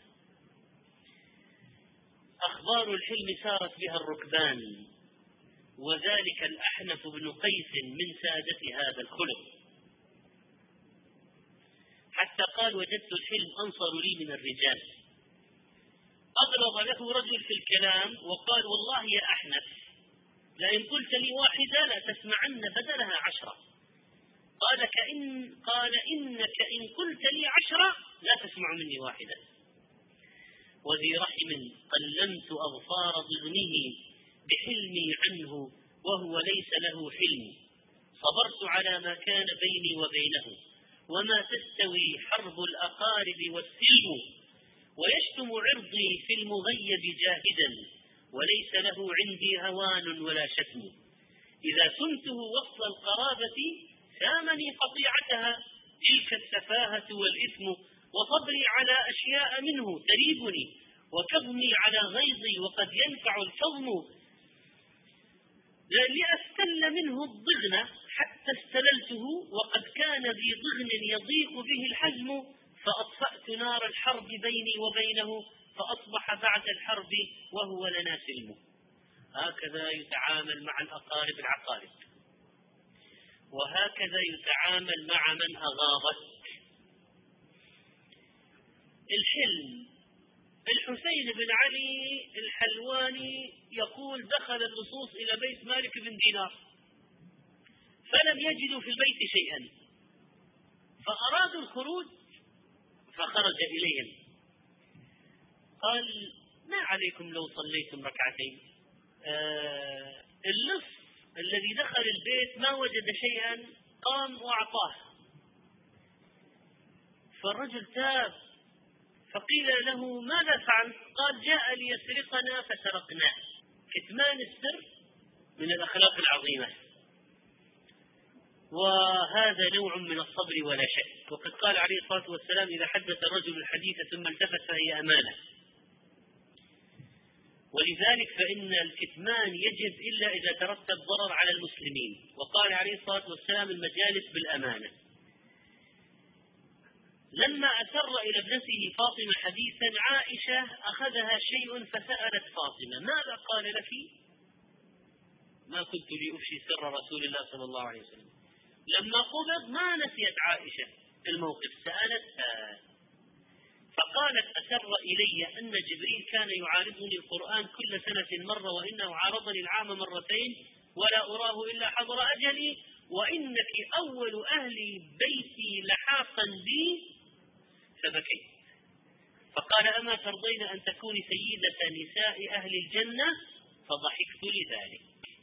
أخبار الحلم سارت بها الركبان، وذلك الأحنف بن قيس من سادة هذا الخلق، حتى قال: وجدت الحلم أنصر لي من الرجال. أغلظ له رجل في الكلام وقال: والله يا أحنف لئن قلت لي واحدة لا تسمعن بدلها عشرة. قال كإن قال إنك إن قلت لي عشرة لا تسمع مني واحدة. وذي رحم قلمت أظفار ضغنه بحلمي عنه وهو ليس له حلم، صبرت على ما كان بيني وبينه، وما تستوي حرب الأقارب والسلم، ويشتم عرضي في المغيب جاهدا، وليس له عندي هوان ولا شتم. إذا كنته وصل القرابة سامني قطيعتها، تلك السفاهة والإثم، وصبري على أشياء منه تريبني، وكظمي على غيظي وقد ينفع الكظم، لأستل منه الضغن حتى استللته، وقد كان ذي ضغن يضيق به الحزم، فأطفأت نار الحرب بيني وبينه، فأصبح بعد الحرب وهو لنا سلم. هكذا يتعامل مع الأقارب العقارب، وهكذا يتعامل مع من أغاظك. الحلم. الحسين بن علي الحلواني يقول: دخل اللصوص إلى بيت مالك بن دينار فلم يجدوا في البيت شيئا، فأرادوا الخروج فخرج إليهم قال: ما عليكم لو صليتم ركعتين. آه اللص الذي دخل البيت ما وجد شيئا قام وأعطاه، فالرجل تاب فقيل له: ماذا فعلت؟ قال: جاء ليسرقنا فسرقناه. كتمان السر من الأخلاق العظيمة، وهذا نوع من الصبر ولا شك. وقد قال عليه الصلاة والسلام: إذا حدث الرجل الحديث ثم التفت فهي أمانة. ولذلك فإن الكتمان يجب إلا إذا ترتب ضرر على المسلمين، وقال عليه الصلاة والسلام: المجالس بالأمانة. لما أسر إلى ابنته فاطمة حديثا عائشة أخذها شيء فسألت فاطمة: ماذا قال لك؟ ما كنت لأفشي سر رسول الله صلى الله عليه وسلم. لما قبض ما نسيت عائشة الموقف، سألتها فقالت: أسر إلي أن جبريل كان يعارضني القرآن كل سنة مرة، وإنه عارضني العام مرتين ولا أراه إلا حضر أجلي، وإنك أول أهل بيتي لحاقا بي. فبكيت، فقال: أما ترضين أن تكوني سيدة نساء أهل الجنة؟ فضحكت لذلك.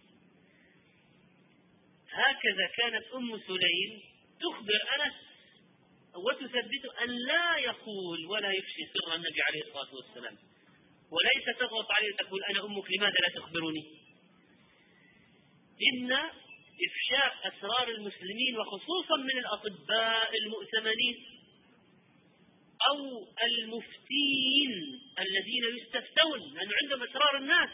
هكذا كانت أم سليم تخبر أنس وتثبت أن لا يقول ولا يفشي سر النبي عليه الصلاة والسلام، وليس تضغط عليه تقول: أنا أمك لماذا لا تخبرني؟ إن إفشاء أسرار المسلمين وخصوصا من الأطباء المؤتمنين أو المفتين الذين يستفتون لأنه عندهم أسرار الناس،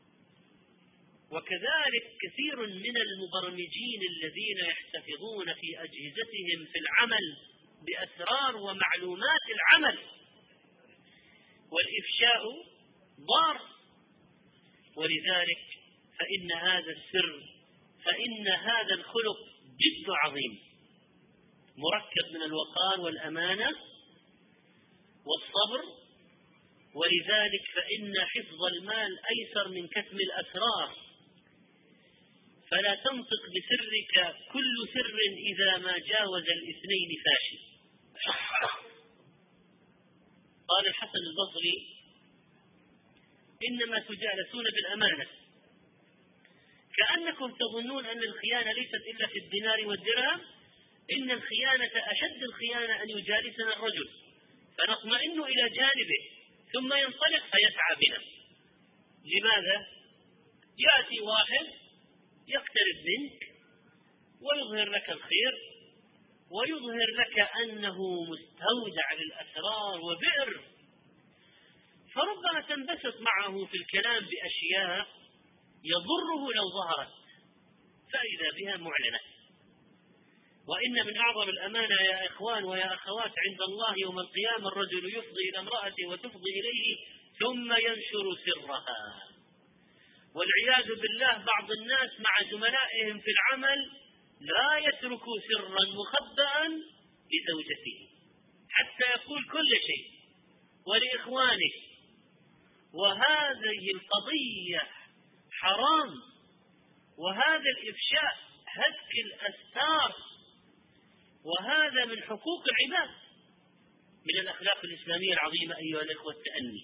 وكذلك كثير من المبرمجين الذين يحتفظون في أجهزتهم في العمل بأسرار ومعلومات العمل، والإفشاء ضار. ولذلك فإن هذا السر فإن هذا الخلق جد عظيم، مركب من الوقار والأمانة والصبر. ولذلك فإن حفظ المال أيسر من كتم الأسرار، فلا تنطق بسرك، كل سر إذا ما جاوز الاثنين فاشل. قال الحسن البصري: إنما تجالسون بالأمانة، كأنكم تظنون أن الخيانة ليست إلا في الدينار والدرهم، إن الخيانة أشد الخيانة أن يجالسنا الرجل فنطمئن إلى جانبه ثم ينطلق فيسعى بنا. لماذا؟ يأتي واحد يقترب منك ويظهر لك الخير ويظهر لك أنه مستودع للأسرار وبئر، فربما تنبسط معه في الكلام بأشياء يضره لو ظهرت، فإذا بها معلنة. وإن من أعظم الأمانة يا إخوان ويا أخوات عند الله يوم القيامة الرجل يفضي إلى امرأته وتفضي إليه ثم ينشر سرها. والعياذ بالله بعض الناس مع زملائهم في العمل لا يتركوا سرا مخبئا لزوجته حتى يقول كل شيء ولإخوانه، وهذه القضية حرام، وهذا الإفشاء هتك الأستار، وهذا من حقوق العباد. من الأخلاق الإسلامية العظيمة أيها الأخوة التأني،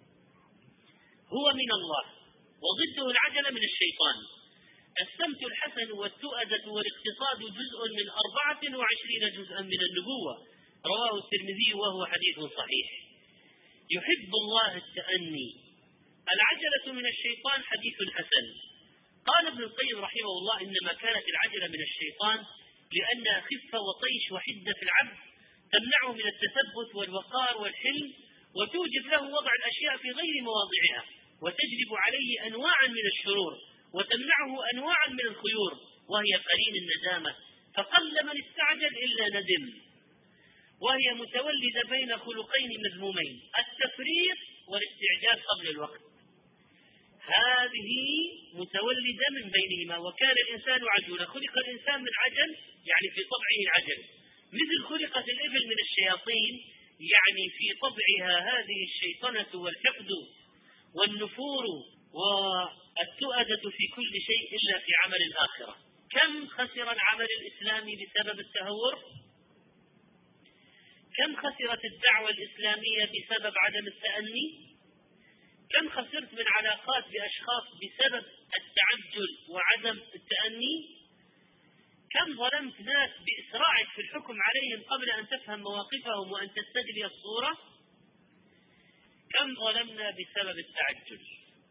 هو من الله وضده العجلة من الشيطان. السمت الحسن والتؤدة والاقتصاد جزء من أربعة وعشرين جزءا من النبوة، رواه الترمذي وهو حديث صحيح. يحب الله التأني. العجلة من الشيطان حديث حسن. قال ابن القيم رحمه الله: إنما كانت العجلة من الشيطان لأنها خفة وطيش وحدة في العبد تمنعه من التثبت والوقار والحلم، وتوجب له وضع الأشياء في غير مواضعها، وتجلب عليه أنواعا من الشرور، وتمنعه أنواعا من الخيور، وهي قرين الندامة، فقل من استعجل إلا ندم. وهي متولدة بين خلقين مذمومين: التفريط والاستعجال قبل الوقت. هذه متولدة من بينهما. وكان الإنسان عجولا، خلق الإنسان من عجل يعني في طبعه العجل، مثل خلقت الإبل من الشياطين يعني في طبعها هذه الشيطنة والحقد والنفور والتؤدة في كل شيء إلا في عمل الآخرة. كم خسر العمل الإسلامي بسبب التهور؟ كم خسرت الدعوة الإسلامية بسبب عدم التأني؟ كم خسرت من علاقات بأشخاص بسبب التعجل وعدم التأني؟ كم ظلمت ناس بإسراعك في الحكم عليهم قبل أن تفهم مواقفهم وأن تستجلي الصورة؟ كم ظلمنا بسبب التعجل؟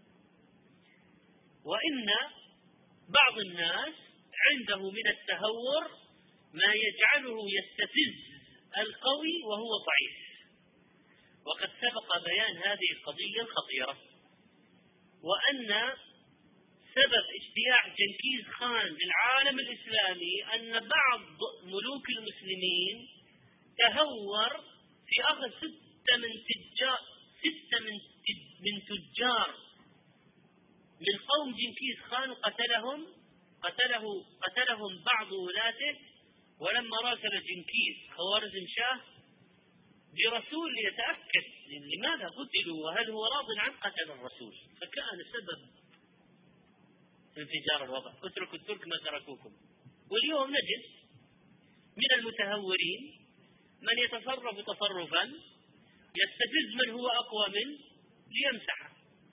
وإن بعض الناس عنده من التهور ما يجعله يستفز القوي وهو ضعيف، وقد سبق بيان هذه القضية الخطيرة، وأن سبب اجتياح جنكيز خان للعالم الإسلامي أن بعض ملوك المسلمين تهور في أخذ ستة من تجار ستة من من تجار من قوم جنكيز خان وقتلهم قتله قتلهم بعض ولاته، ولما راسل جنكيز خوارزم شاه برسول يتأكد لماذا قتلوا وهل هو راض عن قتل الرسول، فكان سبب انفجار الوضع. اتركوا الترك ما تركوكم. واليوم نجد من المتهورين من يتصرف تصرفا يستفز من هو أقوى منه ليمسحه،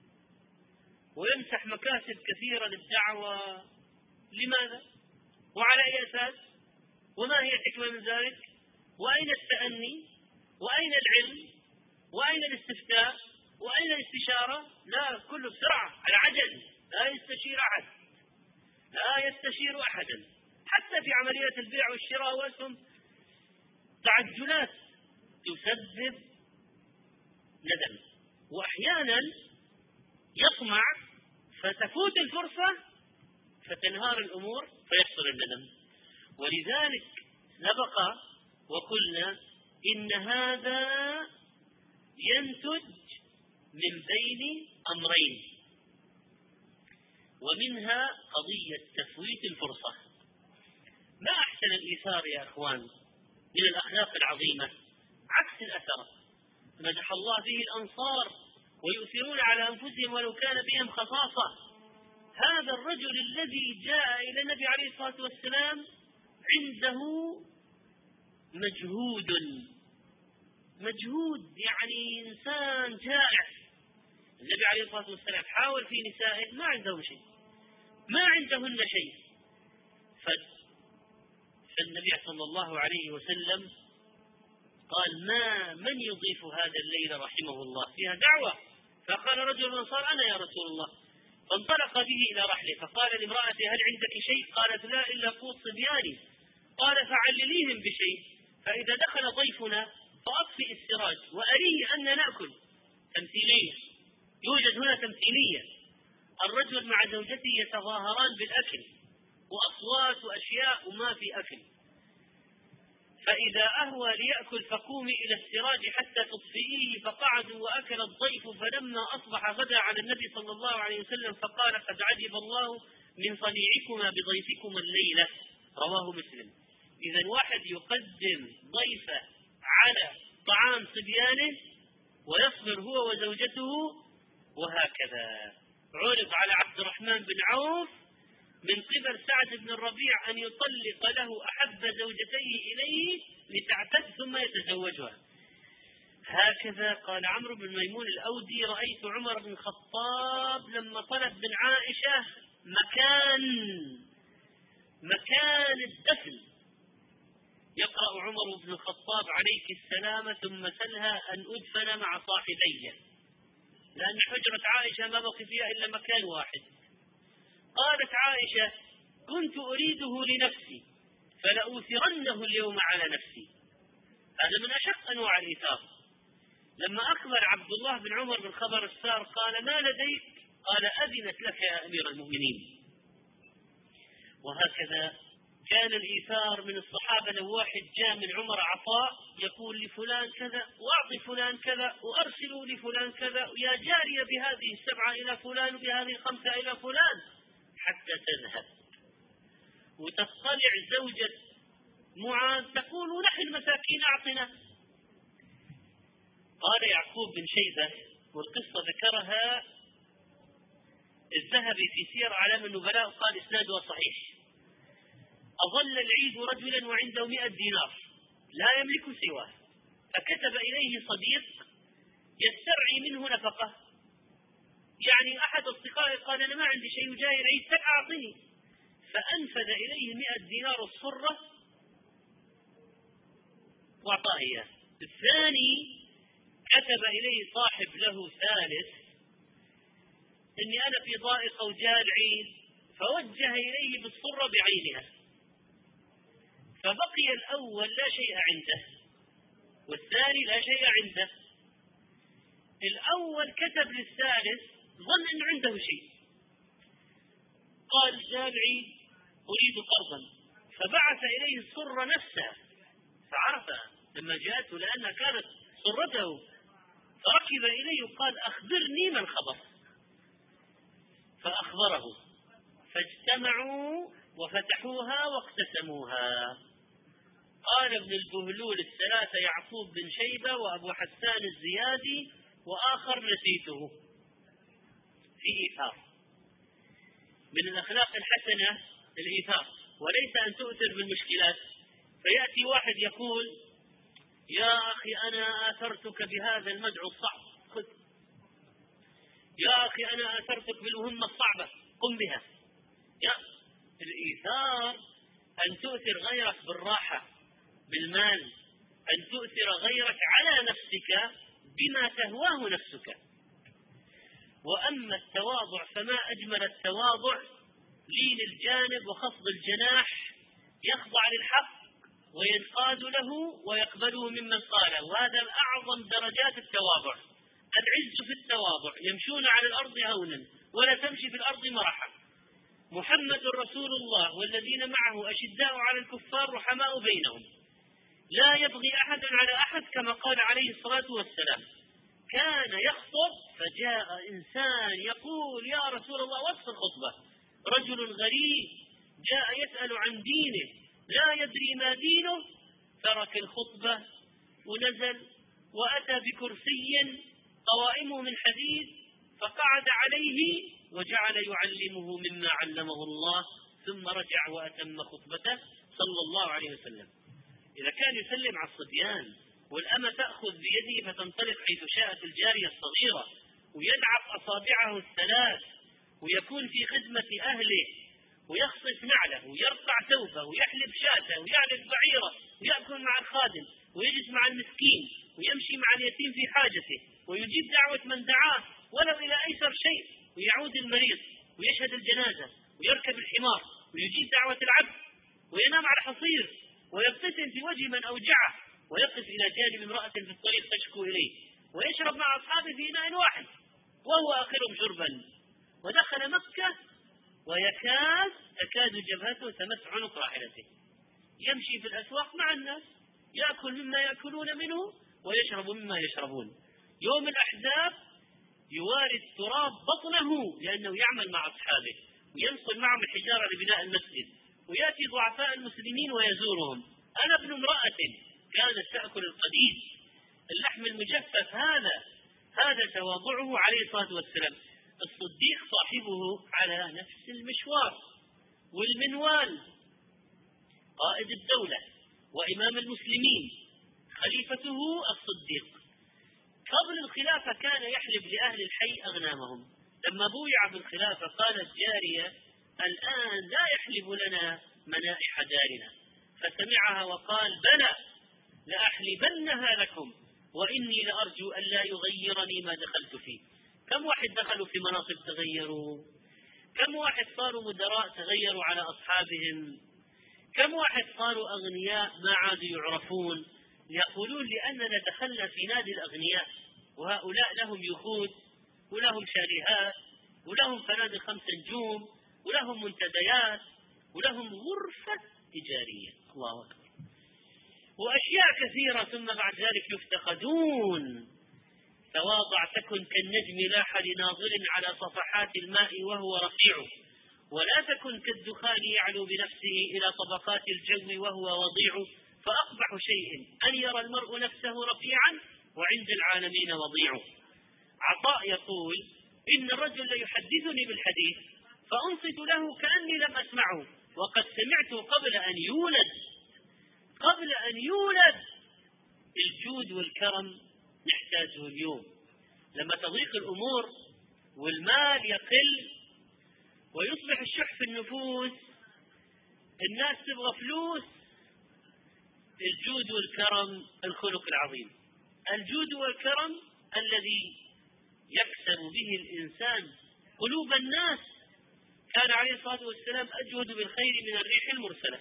ويمسح مكاسب كثيرة للدعوة. لماذا؟ وعلى أي أساس؟ وما هي الحكمة من ذلك؟ وأين التأني؟ وأين العلم؟ وأين الاستفتاء؟ وأين الاستشارة؟ لا، كله بسرعة على عجل، لا يستشير أحد، لا يستشير أحدا. حتى في عمليات البيع والشراء والسهم تعجلات تسبب ندم، وأحيانا يطمع فتفوت الفرصة فتنهار الأمور فيحصل الندم. ولذلك سبق وقلنا إن هذا ينتج من بين أمرين، ومنها قضية تفويت الفرصة. ما أحسن الإيثار يا أخوان من الأخلاق العظيمة، عكس الأثر مدح الله به الأنصار ويؤثرون على أنفسهم ولو كان بهم خصاصة. هذا الرجل الذي جاء إلى النبي عليه الصلاة والسلام عنده مجهود مجهود يعني إنسان جائع. النبي عليه الصلاة والسلام حاول في نسائه ما عندهم شيء، ما عندهن شيء. فالنبي صلى الله عليه وسلم قال ما من يضيف هذا الليل رحمه الله، فيها دعوة. فقال رجل من صار أنا يا رسول الله، فانطلق به إلى رحله فقال لامرأته هل عندك شيء؟ قالت لا إلا قوت صبياني. قال فعلليهم بشيء، فإذا دخل ضيفنا فأطفئ السراج وأريه أن نأكل. تمثيلية، يوجد هنا تمثيلية، الرجل مع زوجته يتظاهران بالأكل وأصوات وأشياء وما في أكل. فإذا أهوى ليأكل فقومي إلى السراج حتى تطفئيه، فقعدوا وأكل الضيف. فلما أصبح غدا على النبي صلى الله عليه وسلم فقال قد عجب الله من صنيعكما بضيفكما الليلة، رواه مسلم. إذا واحد يقدم ضيفه على طعام صبيانه ويصبر هو وزوجته. وهكذا عرض على عبد الرحمن بن عوف من قبل سعد بن الربيع أن يطلق له أحب زوجتيه إليه لتعتد ثم يتزوجها. هكذا قال عمرو بن ميمون الأودي رأيت عمر بن الخطاب لما طلب من عائشة مكان مكان الدفن يقرأ عمر بن الخطاب عليك السلام ثم سلها أن أدفن مع صاحبي، لأن حجرة عائشة ما بقي فيها إلا مكان واحد. قالت عائشة كنت أريده لنفسي فلأوثرنه اليوم على نفسي. هذا من أشق أنواع الإيثار. لما أخبر عبد الله بن عمر بالخبر السار قال ما لديك؟ قال أذنت لك يا أمير المؤمنين. وهكذا كان الإيثار من الصحابة. لو واحد جاء من عمر عطاء يقول لفلان كذا وأعطي فلان كذا وأرسلوا لفلان كذا، ويا جارية بهذه السبعة إلى فلان وبهذه الخمسة إلى فلان، حتى تذهب وتطلع زوجة معاذ تقول نحن مساكين أعطنا. قال يعقوب بن شيبة والقصة ذكرها الذهبي في سير أعلام النبلاء قال إسنادها صحيح. أظل العيد رجلا وعنده مئة دينار لا يملك سواه، فكتب إليه صديق يسترعي منه نفقة. يعني أحد أصدقائه قال أنا ما عندي شيء وجاي العيد فأعطني، فأنفذ إليه مئة دينار الصرة وأعطاه إياه. الثاني كتب إليه صاحب له ثالث إني أنا في ضائقة وجاء العيد، فوجه إليه بالصرة بعينها، فبقي الأول لا شيء عنده والثاني لا شيء عنده. الأول كتب للثالث ظن أنه عنده شيء، قال جاء العيد أريد قرضا، فبعث إليه الصرة نفسها فعرفها لما جاءته لأنها كانت صرته، فركب إليه وقال أخبرني ما الخبر، فأخبره فاجتمعوا وفتحوها واقتسموها. قال ابن البهلول الثلاثة يعقوب بن شيبة وأبو حسان الزيادي وآخر نسيته في إيثار. من الأخلاق الحسنة الإيثار، وليس أن تؤثر بالمشكلات. فيأتي واحد يقول يا أخي أنا آثرتك بهذا المدعو الصعب، خذ. يا أخي أنا آثرتك بالمهمة الصعبة، قم بها. يا الإيثار أن تؤثر غيرك بالراحة بالمال، أن تؤثر غيرك على نفسك بما تهواه نفسك. وأما التواضع فما أجمل التواضع، لين الجانب وخفض الجناح، يخضع للحق وينقاد له ويقبله ممن قاله، وهذا أعظم درجات التواضع. العز في التواضع، يمشون على الأرض هونا ولا تمشي في الأرض مرحا. محمد رسول الله والذين معه أشداء على الكفار رحماء بينهم، لا يبغي أحد على أحد كما قال عليه الصلاة والسلام. كان يخطب فجاء إنسان يقول يا رسول الله وصف الخطبة، رجل غريب جاء يسأل عن دينه لا يدري ما دينه، ترك الخطبة ونزل وأتى بكرسي قوائمه من حديد فقعد عليه وجعل يعلمه مما علمه الله، ثم رجع وأتم خطبته صلى الله عليه وسلم. إذا كان يسلم على الصبيان والأمة تأخذ بيده فتنطلق حيث شاءت الجارية الصغيرة، ويدعق أصابعه الثلاث ويكون في خدمة أهله ويخصف نعله ويرفع ثوبه ويحلب شاته ويعلف بعيره ويأكل مع الخادم ويجلس مع المسكين ويمشي مع اليتيم في حاجته ويجيب دعوة من دعاه ولو إلى أيسر شيء، ويعود المريض ويشهد الجنازة ويركب الحمار ويجيب دعوة العبد وينام على الحصير ويبتسم في وجه من أوجعه ويقف إلى جانب امرأة في الطريق تشكو إليه ويشرب مع أصحابه في إناء واحد وهو آخرهم شربا. ودخل مكة ويكاد تكاد جبهته تمس عنق راحلته، يمشي في الأسواق مع الناس، يأكل مما يأكلون منه ويشرب مما يشربون. يوم الأحزاب يواري التراب بطنه لأنه يعمل مع أصحابه وينقل معهم الحجارة لبناء المسجد، ويأتي ضعفاء المسلمين ويزورهم. أنا ابن امرأة كانت تأكل القديد اللحم المجفف، هذا هذا تواضعه عليه الصلاة والسلام. الصديق صاحبه على نفس المشوار والمنوال، قائد الدولة وإمام المسلمين، خليفته الصديق. قبل الخلافة كان يحلب لأهل الحي أغنامهم، لما بويع بالخلافة قالت جارية الآن لا يحلب لنا منائح دارنا، فسمعها وقال بلى لأحلبنها لكم وإني لأرجو أن لا يغيرني ما دخلت فيه. كم واحد دخلوا في مناصب تغيروا؟ كم واحد صاروا مدراء تغيروا على أصحابهم؟ كم واحد صاروا أغنياء ما عادوا يعرفون؟ يقولون لأننا دخلنا في نادي الأغنياء، وهؤلاء لهم يخوت ولهم شاليهات ولهم فنادق خمس نجوم ولهم منتديات ولهم غرفة تجارية، الله أكبر، وأشياء كثيرة، ثم بعد ذلك يفتقدون. تواضع تكن كالنجم لاح لناظر على صفحات الماء وهو رفيع، ولا تكن كالدخان يعلو بنفسه إلى طبقات الجو وهو وضيع، فأقبح شيء أن يرى المرء نفسه رفيعا وعند العالمين وضيع. عطاء يقول إن الرجل ليحدثني بالحديث فأنصت له كأني لم أسمعه وقد سمعته قبل أن يولد. قبل أن يولد. الجود والكرم نحتاجه اليوم لما تضيق الأمور والمال يقل ويصبح الشح في النفوس، الناس تبغى فلوس. الجود والكرم الخلق العظيم، الجود والكرم الذي يكسب به الإنسان قلوب الناس. كان عليه الصلاة والسلام أجود بالخير من الريح المرسلة.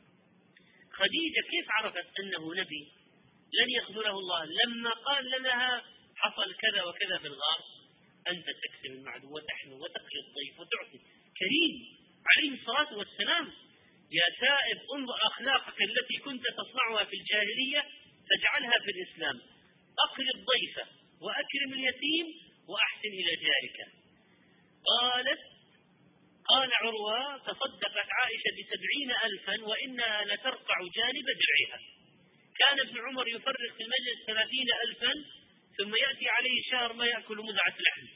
خديجة كيف عرفت أنه نبي لن يخذله الله؟ لما قال لها حصل كذا وكذا في الغار، أنت تكسب المعدو وتحنو وتقري الضيف وتعطي. كريم عليه الصلاة والسلام. يا سائب انظر أخلاقك التي كنت تصنعها في الجاهلية تجعلها في الإسلام. أقري الضيف وأكرم اليتيم وأحسن إلى جارك. قالت قال عروة: تصدقت عائشة بسبعين ألفا وإنها لترقع جانب درعها. كان ابن عمر يفرغ في المجلس ثلاثين ألفا ثم يأتي عليه شهر ما يأكل مزعة لحم.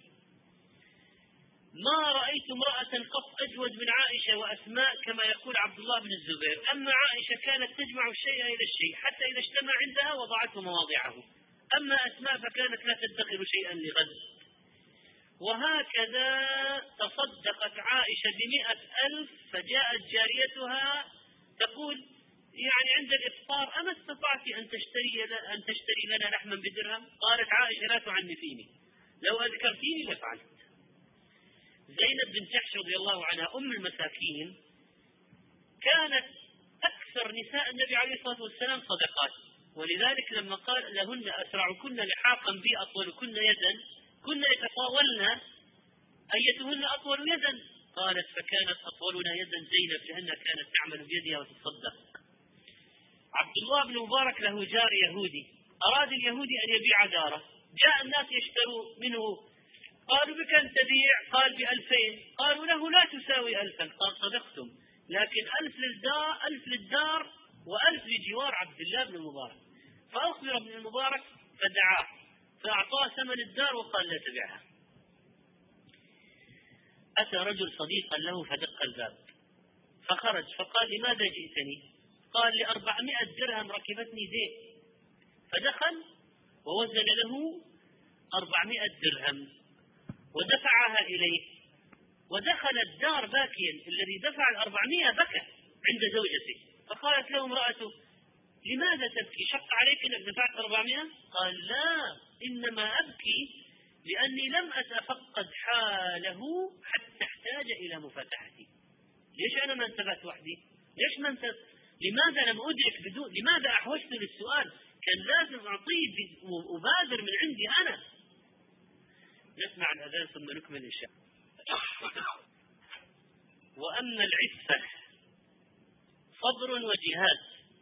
ما رأيت امرأة قط أجود من عائشة وأسماء كما يقول عبد الله بن الزبير. أما عائشة كانت تجمع الشيء إلى الشيء حتى إذا اجتمع عندها وضعته مواضعه، أما أسماء فكانت لا تدخر شيئا لغد. وهكذا تصدقت عائشة بمئة ألف فجاءت جاريتها تقول: يعني عند الإفطار أما استطعت أن تشتري أن تشتري لنا لحما بدرهم؟ قالت عائشة: لا تعنفيني، لو أذكرتيني لفعلت. زينب بنت جحش رضي الله عنها أم المساكين كانت أكثر نساء النبي عليه الصلاة والسلام صدقات، ولذلك لما قال لهن: أسرعكن لحاقا بي أطولكن يدا، كن يتطاولن أيتهن أطول يدا. قالت: فكانت أطولنا يدا زينب لأنها كانت تعمل بيدها وتتصدق. عبد الله بن مبارك له جار يهودي، أراد اليهودي أن يبيع داره، جاء الناس يشتروا منه، قالوا: بكم تبيع؟ قال: بألفين. قالوا له: لا تساوي ألفا. قال: صدقتم، لكن ألف للدار, ألف للدار وألف لجوار عبد الله بن المبارك. فأخبر ابن المبارك فدعاه فأعطاه ثمن الدار وقال: لا تبيعها. أتى رجل صديقا له فدق الباب فخرج فقال: لماذا جئتني؟ قال: لأربعمائة درهم ركبتني زيت. فدخل ووزن له أربعمائة درهم ودفعها إليه، ودخل الدار باكيا. الذي دفع الأربعمائة بكى عند زوجته، فقالت له امرأته: لماذا تبكي؟ شق عليك أنك دفعت أربعمائة؟ قال: لا، إنما أبكي لأني لم أتفقد حاله حتى احتاج إلى مفاتحتي. ليش أنا ما انتبهت وحدي؟ ليش ما انت... لماذا لم أدرك بدون... لماذا أحوجت للسؤال؟ كان لازم أعطيه وأبادر من عندي أنا. نسمع الأذان ثم نكمل إن شاء الله. وأما العفة صبر وجهاد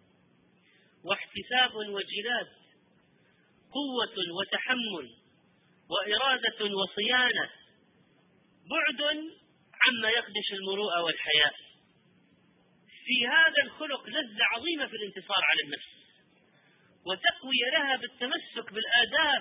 واحتساب وجلاد، قوة وتحمل وإرادة وصيانة، بعد عما يخدش المروءة والحياة. في هذا الخلق لذة عظيمة في الانتصار على النفس وتقوية لها بالتمسك بالآداب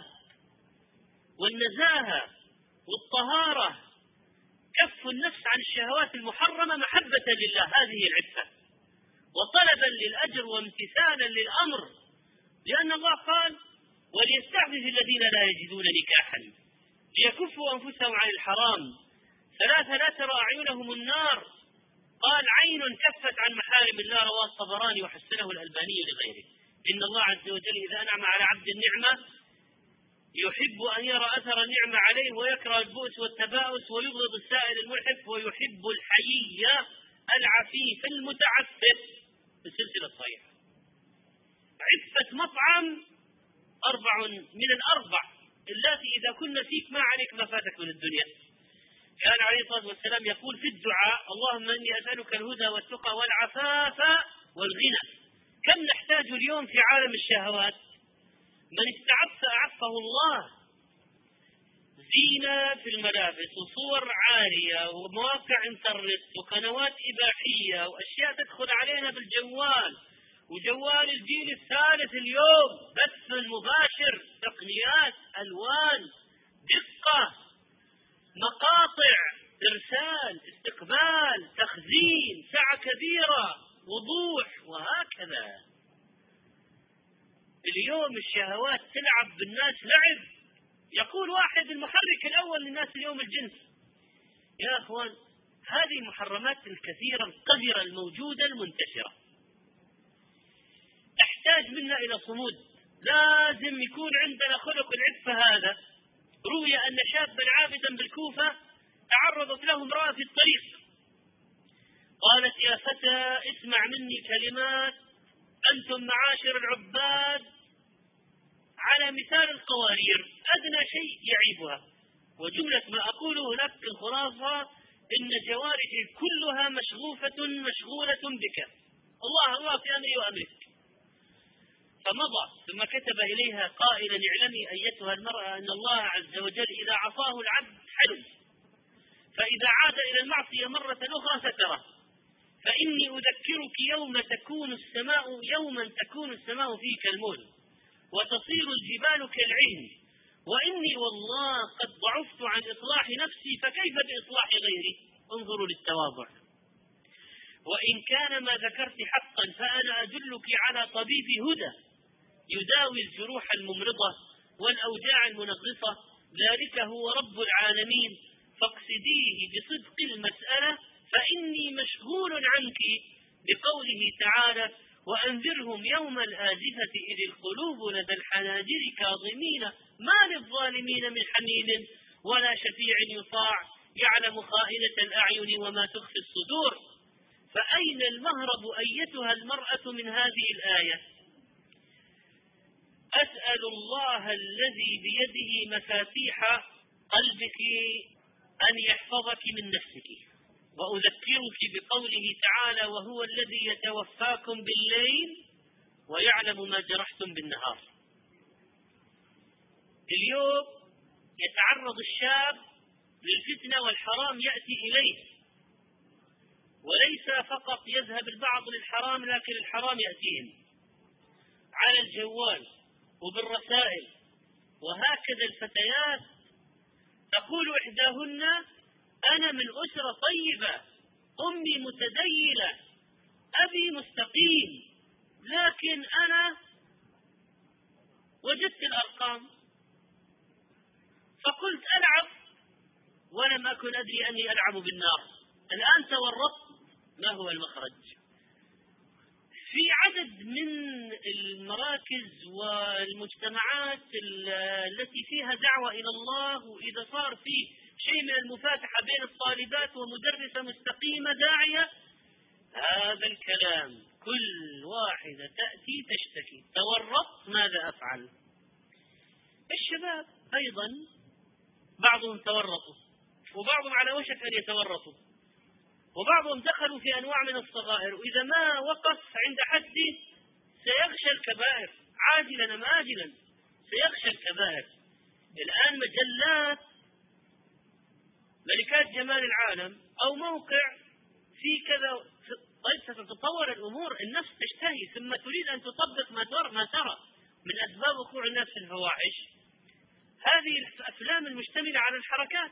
والنزاهة والطهارة، كف النفس عن الشهوات المحرمة محبة لله، هذه العفة، وطلبا للأجر وامتثالا للأمر، لأن الله قال: وليستعفف الذين لا يجدون نكاحا ليكفوا أنفسهم عن الحرام، ثلاثة لا ترى أعينهم النار. قال: عين كفت عن محارم الله، رواه الطبراني وحسنه الألباني لغيره. إن الله عز وجل إذا أنعم على عبد النعمة يحب أن يرى أثر النعمة عليه، ويكره البؤس والتباؤس، ويبغض السائل الملحف، ويحب الحيي العفيف المتعفف. السلسلة الصحيحة. عفة مطعم أربع من الأربع التي إذا كنا فيك ما عليك ما فاتك من الدنيا. كان عليه الصلاة والسلام يقول في الدعاء: اللهم إني أسألك الهدى والتقى والعفاف والغنى. كم نحتاج اليوم في عالم الشهوات؟ من استعف أعفه الله. زينة في الملابس وصور عارية ومواقع انترنت وقنوات إباحية وأشياء تدخل علينا بالجوال، وجوال الجيل الثالث اليوم بث مباشر، تقنيات، ألوان، دقة، مقاطع، إرسال، استقبال، تخزين، سعة كبيرة، وضوح، وهكذا. اليوم الشهوات تلعب بالناس لعب. يقول واحد: المحرك الأول للناس اليوم الجنس. يا أخوان، هذه المحرمات الكثيرة القذرة الموجودة المنتشرة تحتاج منا إلى صمود. لازم يكون عندنا خلق العفة هذا. روي أن شابا عابدا بالكوفة تعرضت له امرأة في الطريق، قالت: يا فتى اسمع مني كلمات، أنتم معاشر العباد على مثال القوارير، أدنى شيء يعيبها، وجملة ما أقوله هناك الخلاصة: إن جوارحي كلها مشغوفة مشغولة بك، الله الله في أمري وأمرك. فمضى ثم كتب إليها قائلا: اعلمي أيتها المرأة أن الله عز وجل إذا عصاه العبد حلم، فإذا عاد إلى المعصية مرة أخرى ستره. فإني أذكرك يوم تكون السماء يوما تكون السماء فيه كالمهل وتصير الجبال كالعهن، وإني والله قد ضعفت عن إصلاح نفسي فكيف بإصلاح غيري؟ انظروا للتواضع. وإن كان ما ذكرت حقا فأنا أدلك على طبيب هدى يداوي الجروح الممرضة والأوجاع المنغصة، ذلك هو رب العالمين، فاقصديه بصدق المسألة فإني مشغول عنك، بقوله تعالى: وأنذرهم يوم الآزفة إذ القلوب لدى الحناجر كاظمين ما للظالمين من حميم ولا شفيع يطاع يعلم خائنة الأعين وما تخفي الصدور. فأين المهرب أيتها المرأة من هذه الآية؟ أسأل الله الذي بيده مفاتيح قلبك أن يحفظك من نفسك، وأذكرك بقوله تعالى: وهو الذي يتوفاكم بالليل ويعلم ما جرحتم بالنهار. اليوم يتعرض الشاب للفتنة والحرام يأتي إليه، وليس فقط يذهب البعض للحرام لكن الحرام يأتيهم على الجوال وبالرسائل. وهكذا الفتيات تقول إحداهن: أنا من أسرة طيبة، أمي متدينة، أبي مستقيم، لكن أنا وجدت الأرقام فقلت ألعب ولم أكن أدري أني ألعب بالنار، الآن تورطت، ما هو المخرج؟ في عدد من المراكز والمجتمعات التي فيها دعوة إلى الله، وإذا صار في شيء من المفاتحة بين الطالبات ومدرسة مستقيمة داعية، هذا الكلام كل واحدة تأتي تشتكي: تورطت، ماذا أفعل؟ الشباب أيضا بعضهم تورطوا، وبعضهم على وشك أن يتورطوا، وبعضهم دخلوا في أنواع من الصغائر، وإذا ما وقف عند حده سيغشى الكبائر عاجلا أم آجلا، سيغشى الكبائر. الآن مجلات ملكات جمال العالم أو موقع في كذا، طيب ستتطور الأمور، النفس تشتهي ثم تريد أن تطبق ما ترى من أسباب وقوع الناس في الفواحش. هذه الأفلام المشتملة على الحركات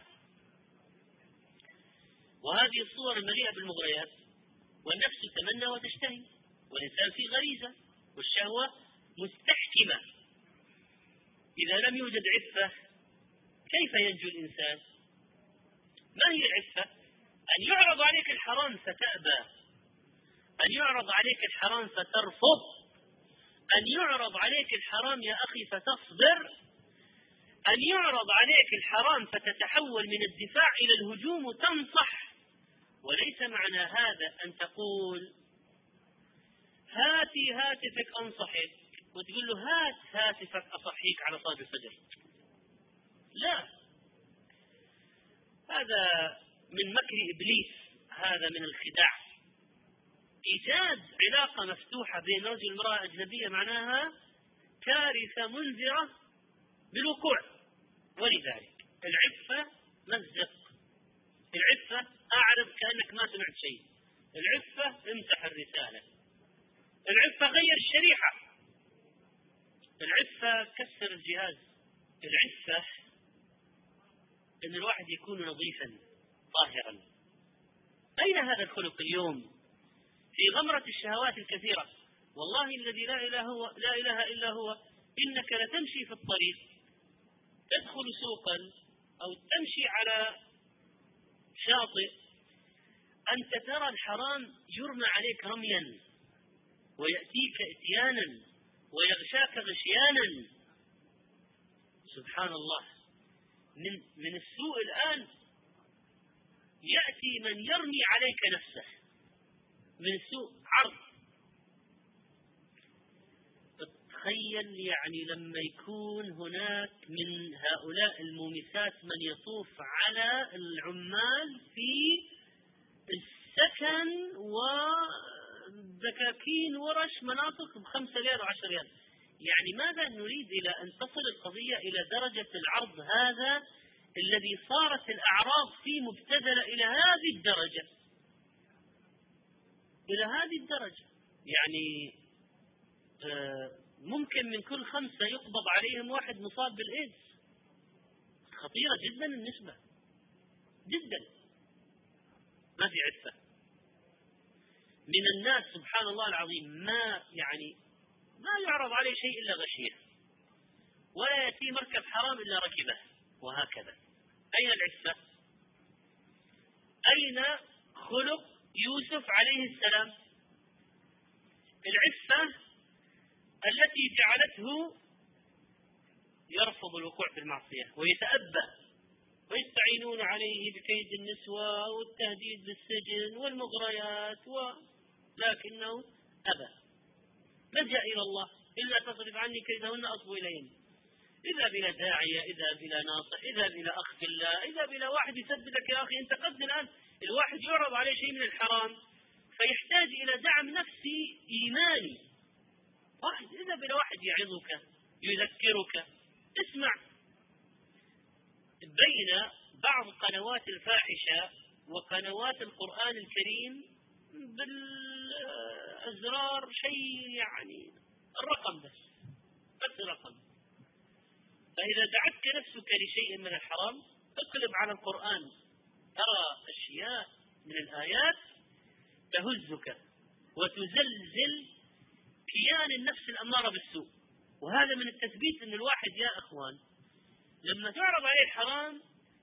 وهذه الصور المليئة بالمغريات، والنفس تتمنى وتشتهي، والإنسان في غريزة والشهوة مستحكمة. إذا لم يوجد عفة كيف ينجو الإنسان؟ ما هي العفة؟ أن يعرض عليك الحرام فتأبى، أن يعرض عليك الحرام فترفض، أن يعرض عليك الحرام يا أخي فتصبر، أن يعرض عليك الحرام فتتحول من الدفاع إلى الهجوم وتنصح. وليس معنى هذا أن تقول هاتي هاتفك أنصحك وتقول له هات هاتفك أصحيك على صلاة الفجر. لا، هذا من مكر إبليس، هذا من الخداع. إيجاد علاقة مفتوحة بين رجل وامرأة أجنبية معناها كارثة منذرة بالوقوع. ولذلك العفة مزق، العفة أعرض كأنك ما سمعت شيء، العفة امسح الرسالة، العفة غير الشريحة، العفة كسر الجهاز، العفة أن الواحد يكون نظيفا طاهرا. أين هذا الخلق اليوم في غمرة الشهوات الكثيرة؟ والله الذي لا إله, هو لا إله إلا هو، إنك لتمشي في الطريق، تدخل سوقا أو تمشي على شاطئ، أنت ترى الحرام يرمى عليك رميا ويأتيك إتيانا ويغشاك غشيانا. سبحان الله، من, من السوء الآن يأتي من يرمي عليك نفسه، من سوء عرض. تخيل يعني لما يكون هناك من هؤلاء المومسات من يطوف على العمال في السكن ودكاكين ورش مناطق بخمسة ريال وعشر ريال. يعني ماذا نريد؟ إلى أن تصل القضية إلى درجة العرض هذا الذي صارت الأعراض فيه مبتذلة إلى هذه الدرجة، إلى هذه الدرجة. يعني ممكن من كل خمسة يقبض عليهم واحد مصاب بالإيدز. خطيرة جدا النسبة، جدا. ما في عفة من الناس، سبحان الله العظيم، ما يعني ما يعرض عليه شيء إلا غشيه، ولا يأتي مركب حرام إلا ركبه، وهكذا. أين العفة؟ أين خلق يوسف عليه السلام؟ العفة التي جعلته يرفض الوقوع في المعصية ويتأبى، ويستعينون عليه بكيد النسوة والتهديد بالسجن والمغريات، ولكنه أبى. لجأ إلى الله: إلا تصرف عني كيدهن أصب إليهن. إذا بلا داعية، إذا بلا ناصح، إذا بلا أخ في الله، إذا بلا واحد يسددك. يا أخي أنت قد الآن الواحد يعرض عليه شيء من الحرام فيحتاج إلى دعم نفسي إيماني. واحد إذا بلا واحد يعظك يذكرك. اسمع، بين بعض قنوات الفاحشة وقنوات القرآن الكريم بالأزرار شيء، يعني الرقم بس بس رقم. فإذا دعتك نفسك لشيء من الحرام اقلب على القرآن، ترى أشياء من الآيات تهزك وتزلزل كيان النفس الأمارة بالسوء. وهذا من التثبيت أن الواحد يا أخوان لما تعرض عليه الحرام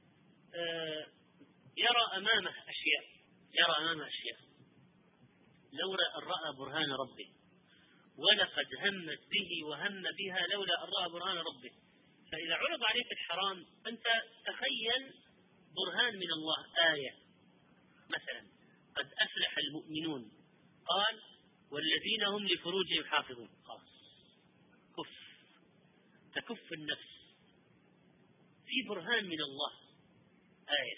يرى أمامه أشياء، يرى أمامه أشياء لو رأى برهان ربه، ولقد همت به وهم بها لولا أن رأى برهان ربه. فإذا عرض عليك الحرام أنت تخيل برهان من الله، آية مثلا: قد أفلح المؤمنون، قال: والذين هم لفروجهم حافظون. خلاص، كف، تكف النفس في برهان من الله، آية.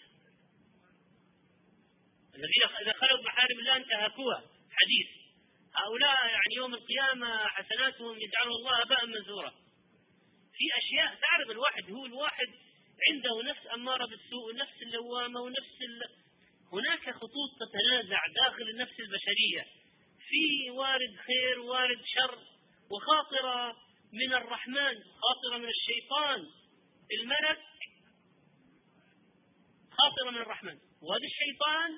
الذين إذا خلوا محارم الله انتهكوها، حديث. هؤلاء يعني يوم القيامة حسناتهم يجعلون الله هباء منثورا. في أشياء تعرف الواحد هو الواحد عنده نفس أمارة بالسوء ونفس اللوامة ونفس ال... هناك خطوط تتنازع داخل النفس البشرية، في وارد خير وارد شر، وخاطرة من الرحمن، خاطرة من الشيطان، الملك خاطرة من الرحمن، وهذا الشيطان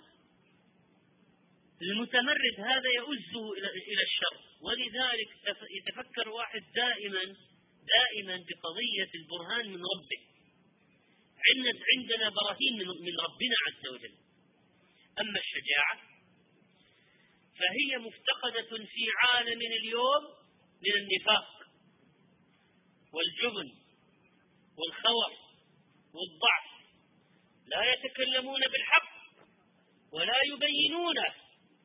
المتمرد هذا يؤزه إلى الشر. ولذلك يتفكر واحد دائما دائما بقضية البرهان من ربه. عندنا براهين من ربنا عز وجل. أما الشجاعة فهي مفتقدة في عالمنا اليوم من النفاق والجبن والخور والضعف. لا يتكلمون بالحق ولا يبينونه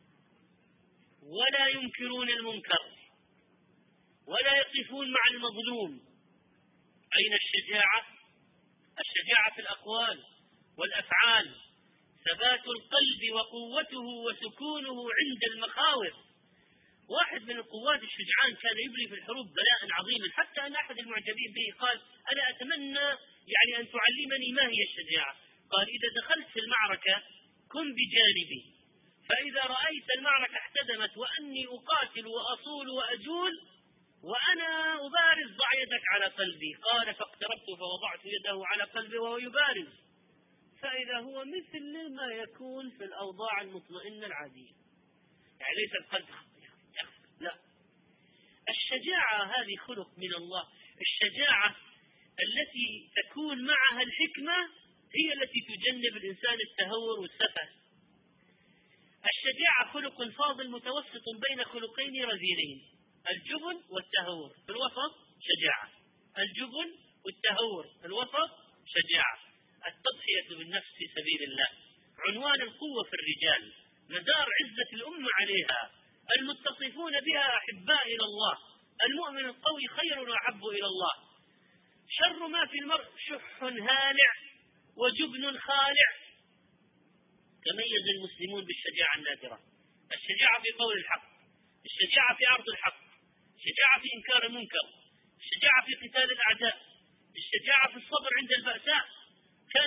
ولا ينكرون المنكر ولا يقفون مع المظلوم. أين الشجاعة؟ الشجاعة في الأقوال والأفعال، ثبات القلب وقوته وسكونه عند المخاوف. واحد من القوات الشجعان كان يبري في الحروب بلاء عظيما، حتى أن أحد المعجبين به قال: أنا أتمنى يعني أن تعلمني ما هي الشجاعة. قال: إذا دخلت في المعركة كن بجانبي، فإذا رأيت المعركة احتدمت وأني أقاتل وأصول وأجول وأنا أبارز ضع يدك على قلبي. قال: فاقتربت فوضعت يده على قلبي وهو يبارز، فإذا هو مثل ما يكون في الأوضاع المطمئنة العادية. يعني ليس القلب لا، الشجاعة هذه خلق من الله. الشجاعة التي تكون معها الحكمة هي التي تجنب الإنسان التهور والسفه. الشجاعة خلق فاضل متوسط بين خلقين رذيلين: الجبن والتهور. في الوسط شجاعة. الجبن والتهور في الوسط شجاعة. التضحية بالنفس في سبيل الله عنوان القوة في الرجال، مدار عزة الأمة عليها، المتصفون بها أحباء إلى الله. المؤمن القوي خير وأحب إلى الله. شر ما في المرء شح هالع وجبن خالع. تميز المسلمون بالشجاعة النادرة: الشجاعة في قول الحق، الشجاعة في عرض الحق، الشجاعة في إنكار المنكر، الشجاعة في قتال الأعداء، الشجاعة في الصبر عند البأساء. كان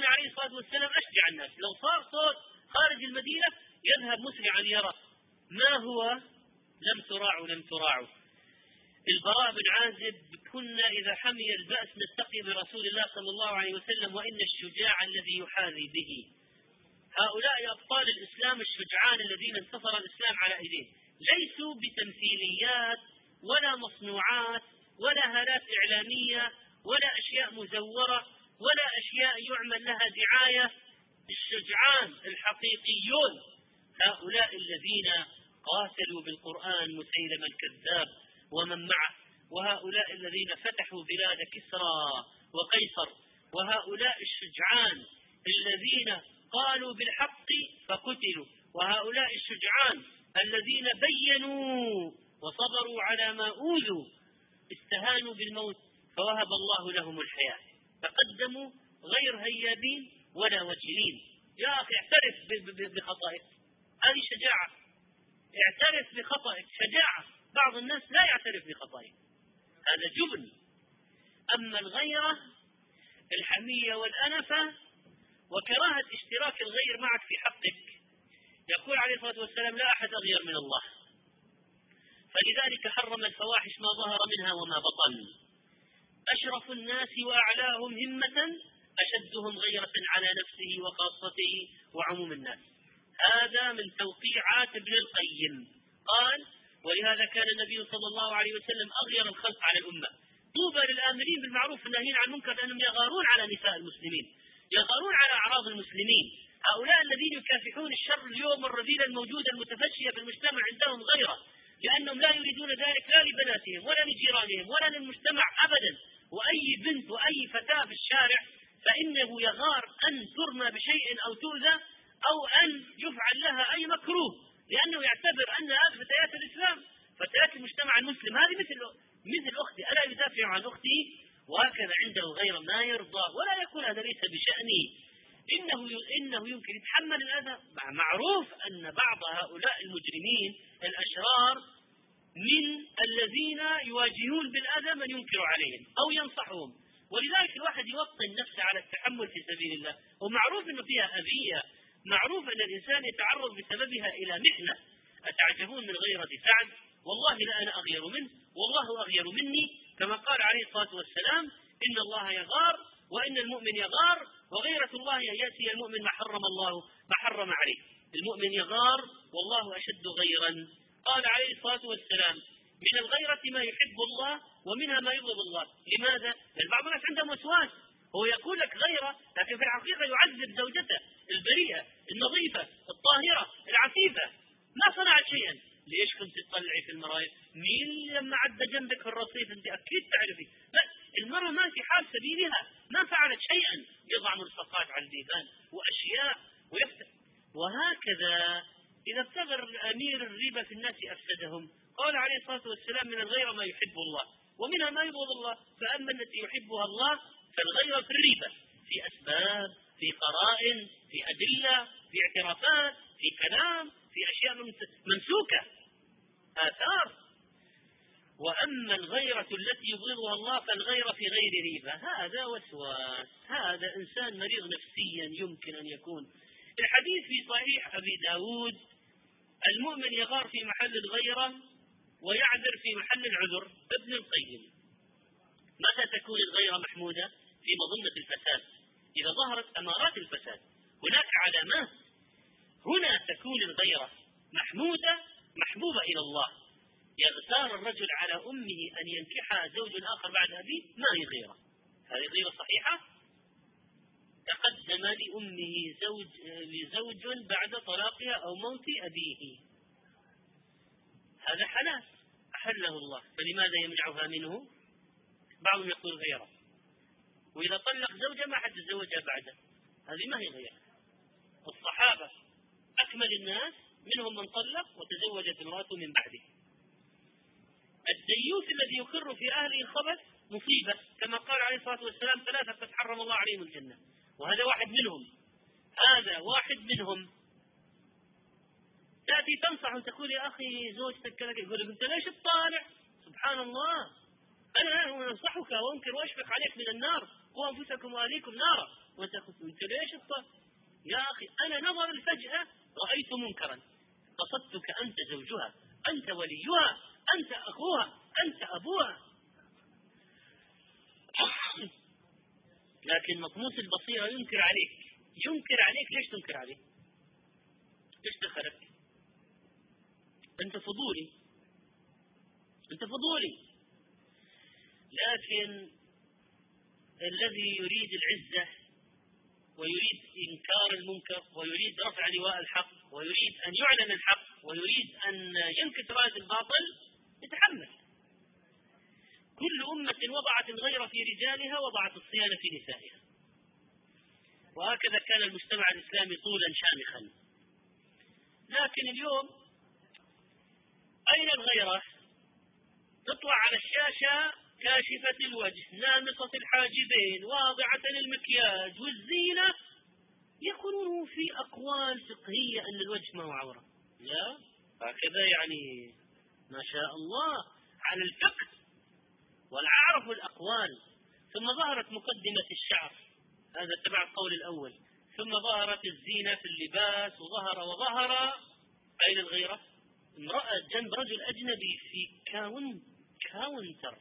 الصلاة والسلام أشجع الناس، لو صار صوت خارج المدينة يذهب مسرعا يرى ما هو. لم تراعوا لم تراعوا. البراء بن عازب: كنا إذا حمي البأس نتقي برسول الله صلى الله عليه وسلم وإن الشجاع الذي يحاذي به. هؤلاء أبطال الإسلام الشجعان الذين انتصر الإسلام على أيديهم ليسوا بتمثيليات ولا مصنوعات ولا هالات إعلامية ولا أشياء مزورة ولا أشياء يعمل لها دعاية. الشجعان الحقيقيون هؤلاء الذين قاتلوا بالقرآن مسيلمة الكذاب ومن معه، وهؤلاء الذين فتحوا بلاد كسرى وقيصر، وهؤلاء الشجعان الذين قالوا بالحق فقتلوا، وهؤلاء الشجعان الذين بينوا وصبروا على ما أوذوا، استهانوا بالموت فوهب الله لهم الحياة، تقدموا غير هيابين ولا وجلين. يا أخي اعترف بخطئك، هذه شجاعة. اعترف بخطئك، شجاعة. بعض الناس لا يعترف بخطئه، هذا جبن. أما الغيرة الحمية والأنفة وكراهة اشتراك الغير معك في حقك، يقول عليه الصلاة والسلام: لا أحد أغير من الله، فلذلك حرم الفواحش ما ظهر منها وما بطن. أشرف الناس وأعلاهم همة أشدهم غيرة على نفسه وخاصته وعموم الناس. هذا من توقيعات ابن القيم. قال: ولهذا كان النبي صلى الله عليه وسلم أغير الخلق على الأمة. طوبى للآمرين بالمعروف والناهين عن المنكر، لأنهم يغارون على نساء المسلمين، يغارون على أعراض المسلمين. هؤلاء الذين يكافحون الشر اليوم الرذيلة الموجودة المتفشية في المجتمع عندهم غيرة، لأنهم لا يريدون ذلك لا لبناتهم ولا لجيرانهم ولا للمجتمع أبدا. وأي بنت وأي فتاة في الشارع فإنه يغار أن ترمى بشيء أو تؤذى أو أن يفعل لها أي مكروه، لأنه يعتبر أن هذه فتيات الإسلام، فتيات المجتمع المسلم، هذه مثل مثل أختي، ألا يدافع عن أختي؟ وهكذا عنده غير ما يرضى ولا يكون هذا ليس بشأنه. إنه إنه يمكن يتحمل الأذى. معروف أن بعض هؤلاء المجرمين الأشرار من الذين يواجهون بالأذى من ينكر عليهم أو ينصحهم، ولذلك الواحد يوطن نفسه على التحمل في سبيل الله. ومعروف أنه فيها أذية، معروف أن الإنسان يتعرض بسببها إلى محنة. أتعجبون من غيرة سعد؟ والله لا أنا أغير منه والله أغير مني، كما قال عليه الصلاة والسلام: إن الله يغار وإن المؤمن يغار، وغيرة الله أن يأتي المؤمن ما حرم الله ما حرم عليه. المؤمن يغار والله أشد غيرا. قال عليه الصلاة والسلام: من الغيرة ما يحب الله ومنها ما يبغض الله. لماذا؟ لأن بعض الناس عندهم وسواس، هو يقول لك غيرة لكن في الحقيقة يعذب زوجته البريئة النظيفة الطاهرة العفيفة، ما صنعت شيئا. ليش كنت تطلعي في المراية؟ مين لما عدى جنبك في الرصيف؟ انت اكيد تعرفي. لا، المرأة ما في حال سبيلها، ما فعلت شيئا، يضع ملصقات على البيبان واشياء ويفتح. وهكذا اذا ابتغى الامير الريبة في الناس افسدهم. قال عليه الصلاة والسلام: من الغيرة ما يحب الله ومنها ما يبغض الله. فاما التي يحبها الله فالغيرة في الريبة، في اسباب، في قرائن، في ادلة، في اعترافات، في كلام، في أشياء ممسوكة، آثار. وأما الغيرة التي يبغضها الله فالغيرة في غير ريبة. هذا وسواس، هذا إنسان مريض نفسيا يمكن أن يكون. الحديث في صحيح أبي داود: المؤمن يغار في محل الغيرة ويعذر في محل العذر. ابن القيم: متى تكون الغيرة محمودة؟ في مظنة الفساد، إذا ظهرت أمارات الفساد. هناك علامات، هنا تكون الغيرة محمودة محبوبة إلى الله. يغتار الرجل على أمه أن ينكحها زوج آخر بعد أبيه، ما هي غيرة؟ هذه غيرة صحيحة؟ تقدم لأمه زوج لزوج بعد طلاقها أو موت أبيه، هذا حلال أحله الله، فلماذا يمنعها منه؟ بعضهم يقول غيرة. وإذا طلق زوجة ما حد تزوجها بعده، هذه ما هي غيرة. الصحابة أكمل الناس منهم من طلق وتزوجت امرأته من بعده. الديوث الذي يقر في أهله الخبث مصيبة، كما قال عليه الصلاة والسلام: ثلاثة قد حرم الله عليهم الجنة، وهذا واحد منهم. هذا واحد منهم. تأتي تنصح وتقول: يا أخي زوجتك كذا، يقول لك: أنت ليش تطالع؟ سبحان الله، أنا أنصحك وأنكر وأشفق عليك من النار، قوا أنفسكم وأهليكم نارا. وتأخذ. أنت ليش الطلاق؟ يا أخي أنا نظر الفجأة رأيت منكرا، قصدتك أنت زوجها، أنت وليها، أنت أخوها، أنت أبوها. لكن مطموس البصيرة ينكر عليك، ينكر عليك. ليش تنكر عليه؟ ليش دخلك؟ أنت فضولي، أنت فضولي. لكن الذي يريد العزة ويريد إنكار المنكر ويريد رفع لواء الحق ويريد أن يعلن الحق ويريد أن ينكت راية الباطل يتحمل. كل أمة وضعت الغيرة في رجالها وضعت الصيانة في نسائها، وهكذا كان المجتمع الإسلامي طولا شامخا. لكن اليوم أين الغيرة؟ تطلع على الشاشة كاشفة الوجه، نامصة الحاجبين، واضعة المكياج والزينة، يقولون في أقوال فقهية أن الوجه ما هو عورة. لا، هكذا يعني ما شاء الله على الفقه والعرف الأقوال. ثم ظهرت مقدمة الشعر، هذا تبع القول الأول، ثم ظهرت الزينة في اللباس، وظهر وظهر أين الغيرة؟ امرأة جنب رجل أجنبي في كاون كاونتر،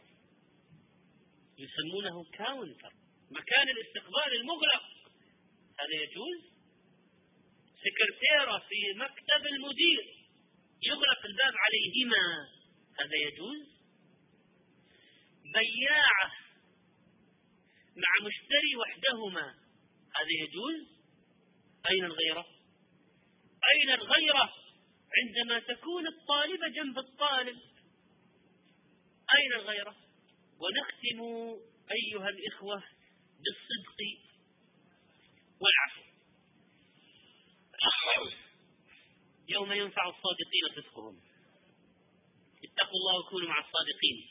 يسمونه كاونتر، مكان الاستقبال المغلق، هذا يجوز؟ سكرتيرة في مكتب المدير يغلق الباب عليهما، هذا يجوز؟ بياعة مع مشتري وحدهما، هذا يجوز؟ أين الغيرة؟ أين الغيرة عندما تكون الطالبة جنب الطالب؟ أين الغيرة؟ ونختم أيها الإخوة بالصدق والعفو. يوم ينفع الصادقين صدقهم. اتقوا الله وكونوا مع الصادقين.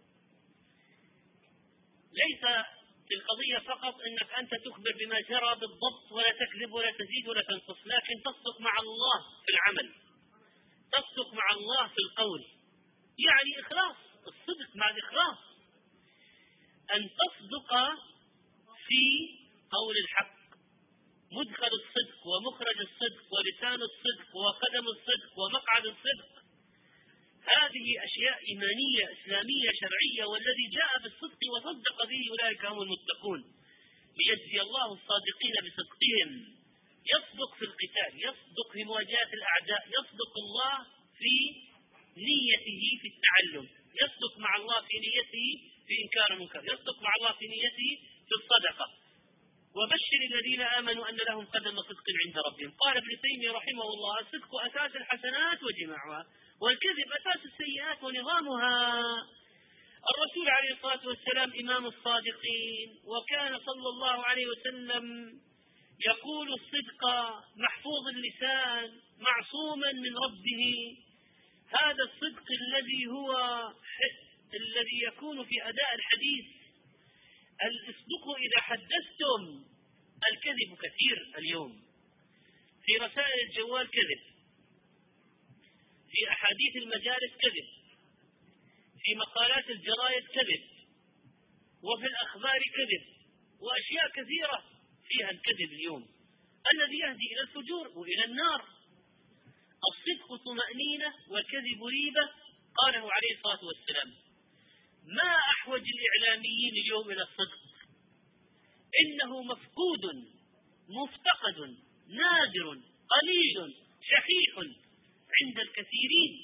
ليس القضية فقط أنك أنت تخبر بما جرى بالضبط ولا تكذب ولا تزيد ولا تنقص، لكن تصدق مع الله في العمل، تصدق مع الله في القول، يعني إخلاص. الصدق مع الإخلاص، أن تصدق في قول الحق، مدخل الصدق ومخرج الصدق ولسان الصدق وقدم الصدق ومقعد الصدق. هذه أشياء إيمانية إسلامية شرعية، والذي جاء بالصدق وصدق به أولئك هم المتقون، ليجزي الله الصادقين بصدقهم. يصدق في القتال، يصدق في مواجهة الأعداء، يصدق الله في نيته في التعلم، يصدق مع الله في نيته في إنكار المنكر، يصدق مع الله في نيته في الصدقة. وبشر الذين آمنوا أن لهم قدم صدق عند ربهم. قال ابن تيمية رحمه الله: الصدق أساس الحسنات وجماعها، والكذب أساس السيئات ونظامها. الرسول عليه الصلاة والسلام إمام الصادقين، وكان صلى الله عليه وسلم يقول الصدق محفوظ اللسان معصوما من ربه. هذا الصدق الذي هو الذي يكون في أداء الحديث. اصدقوا إذا حدثتم. الكذب كثير اليوم، في رسائل الجوال كذب، في أحاديث المجالس كذب، في مقالات الجرائد كذب، وفي الأخبار كذب، وأشياء كثيرة فيها الكذب اليوم الذي يهدي إلى الفجور وإلى النار. الصدق طمأنينة والكذب ريبة، قاله عليه الصلاة والسلام. ما أحوج الإعلاميين اليوم إلى الصدق؟ إنه مفقود مفتقد نادر قليل شحيح عند الكثيرين،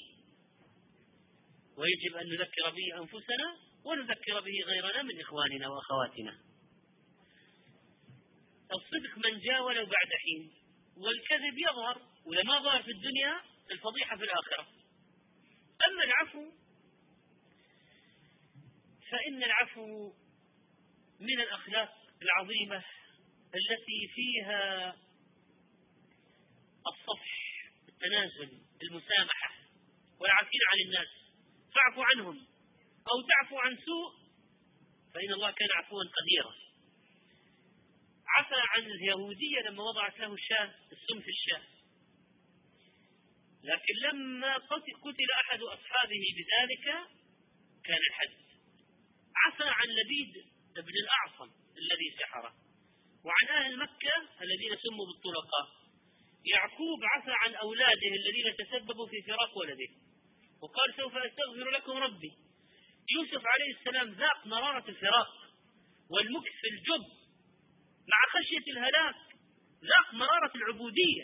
ويجب أن نذكر به أنفسنا ونذكر به غيرنا من إخواننا وأخواتنا. الصدق من جاء ولو بعد حين، والكذب يظهر، ولما ظهر في الدنيا الفضيحة في الآخرة. أما العفو فإن العفو من الأخلاق العظيمة التي فيها الصفح، التنازل، المسامحة، والعافين عن الناس. فاعفوا عنهم أو تعفو عن سوء فإن الله كان عفوا قديرا. عفى عن اليهودية لما وضعت له الشاه السم في الشاه، لكن لما قتل أحد أصحابه بذلك كان الحد. عفى عن لبيد بن الأعصم الذي سحره، وعن أهل الذين سموا بالطلقاء. يعقوب عفى عن أولاده الذين تسببوا في فراق ولده وقال سوف أستغفر لكم ربي. يوسف عليه السلام ذاق مرارة الفراق والمكث في الجب مع خشية الهلاك، ذاق مرارة العبودية،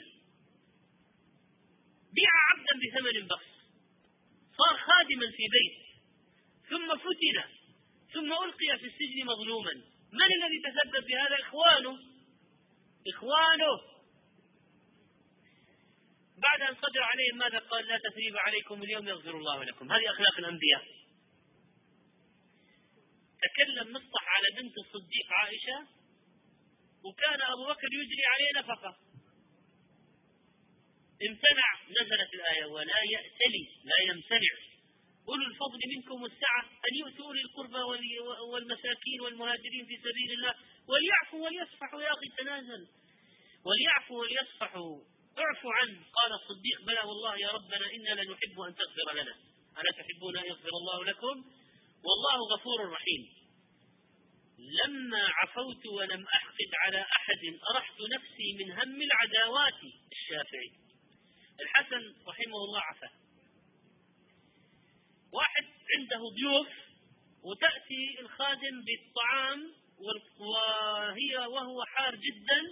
بيع عبدا بثمن بخس، صار خادما في بيت، ثم فتن، ثم ألقي في السجن مظلوما. من الذي تسبب بهذا؟ إخوانه إخوانه بعد أن قدر عليهم ماذا قال؟ لا تثريب عليكم اليوم يغفر الله لكم. هذه أخلاق الأنبياء. تكلم مصطح على بنت الصديق عائشة وكان أبو بكر يجري عليه نفقة، امتنع، نزلت الآية ولا يأتلي، لا يمتنع أولو الفضل منكم والسعة أن يؤتوا أولي القربى والمساكين والمهاجرين في سبيل الله وليعفوا وليصفحوا. يا أخي تنازل، وليعفوا وليصفحوا، اعفوا عنه. قال الصديق بلى والله يا ربنا إنا لنحب أن تغفر لنا، ألا تحبون أن يغفر الله لكم والله غفور رحيم. لما عفوت ولم أحقد على أحد أرحت نفسي من هم العداوات. الشافعي. الحسن رحمه الله عفا. واحد عنده ضيوف وتأتي الخادم بالطعام وهي وهو حار جدا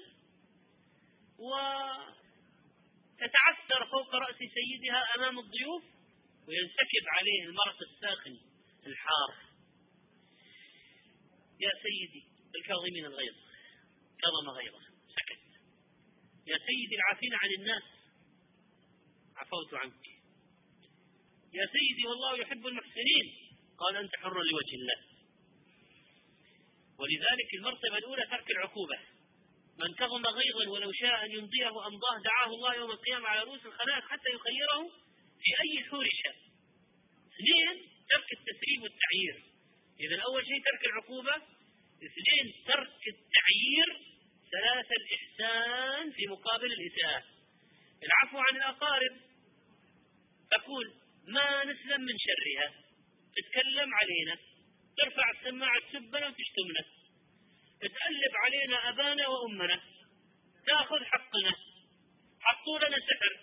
وتتعثر فوق رأس سيدها أمام الضيوف وينسكب عليه المرق الساخن الحار. يا سيدي الكاظمين الغيظ، كظم غيظه سكت. يا سيدي العافين عن الناس، عفوت عنك. يا سيدي والله يحب المحسنين، قال أنت حر لوجه الله. ولذلك المرتبة الأولى ترك العقوبة. من كظم غيظا ولو شاء أن يمضيه أمضاه دعاه الله يوم القيامة على رؤوس الخلائق حتى يخيره في أي حور شاء. اثنين ترك التسريب والتعيير. إذا أول شيء ترك العقوبة، اثنين ترك التعيير، ثلاثة الإحسان في مقابل الإساءة. العفو عن الأقارب، تقول ما نسلم من شرها، تتكلم علينا، ترفع السماعة تسبنا وتشتمنا، تتقلب علينا أبانا وأمنا، تأخذ حقنا، حطوا لنا سحر،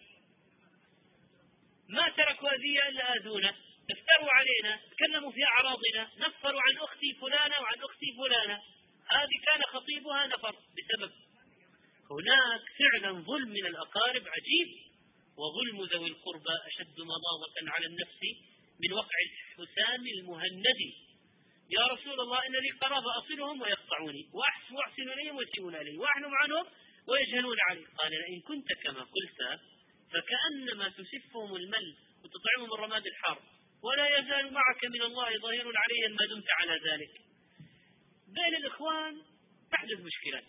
ما تركوا أذية إلا آذونا، افتروا علينا، تكلموا في أعراضنا، نفروا عن أختي فلانة وعن أختي فلانة، هذه كان خطيبها نفر بسبب. هناك فعلا ظلم من الأقارب عجيب، وظلم ذوي القربى أشد مضاضة على النفس من وقع الحسام المهندي. يا رسول الله إن لي قرابة أصلهم ويقطعوني وأحسن إليهم ويسيئون إلي وأحلم عنهم ويجهلون علي. قال لئن كنت كما قلت فكأنما تسفهم المل وتطعمهم الرماد الحار ولا يزال معك من الله ظهير عليهم ما دمت على ذلك. بين الإخوان تحدث مشكلات.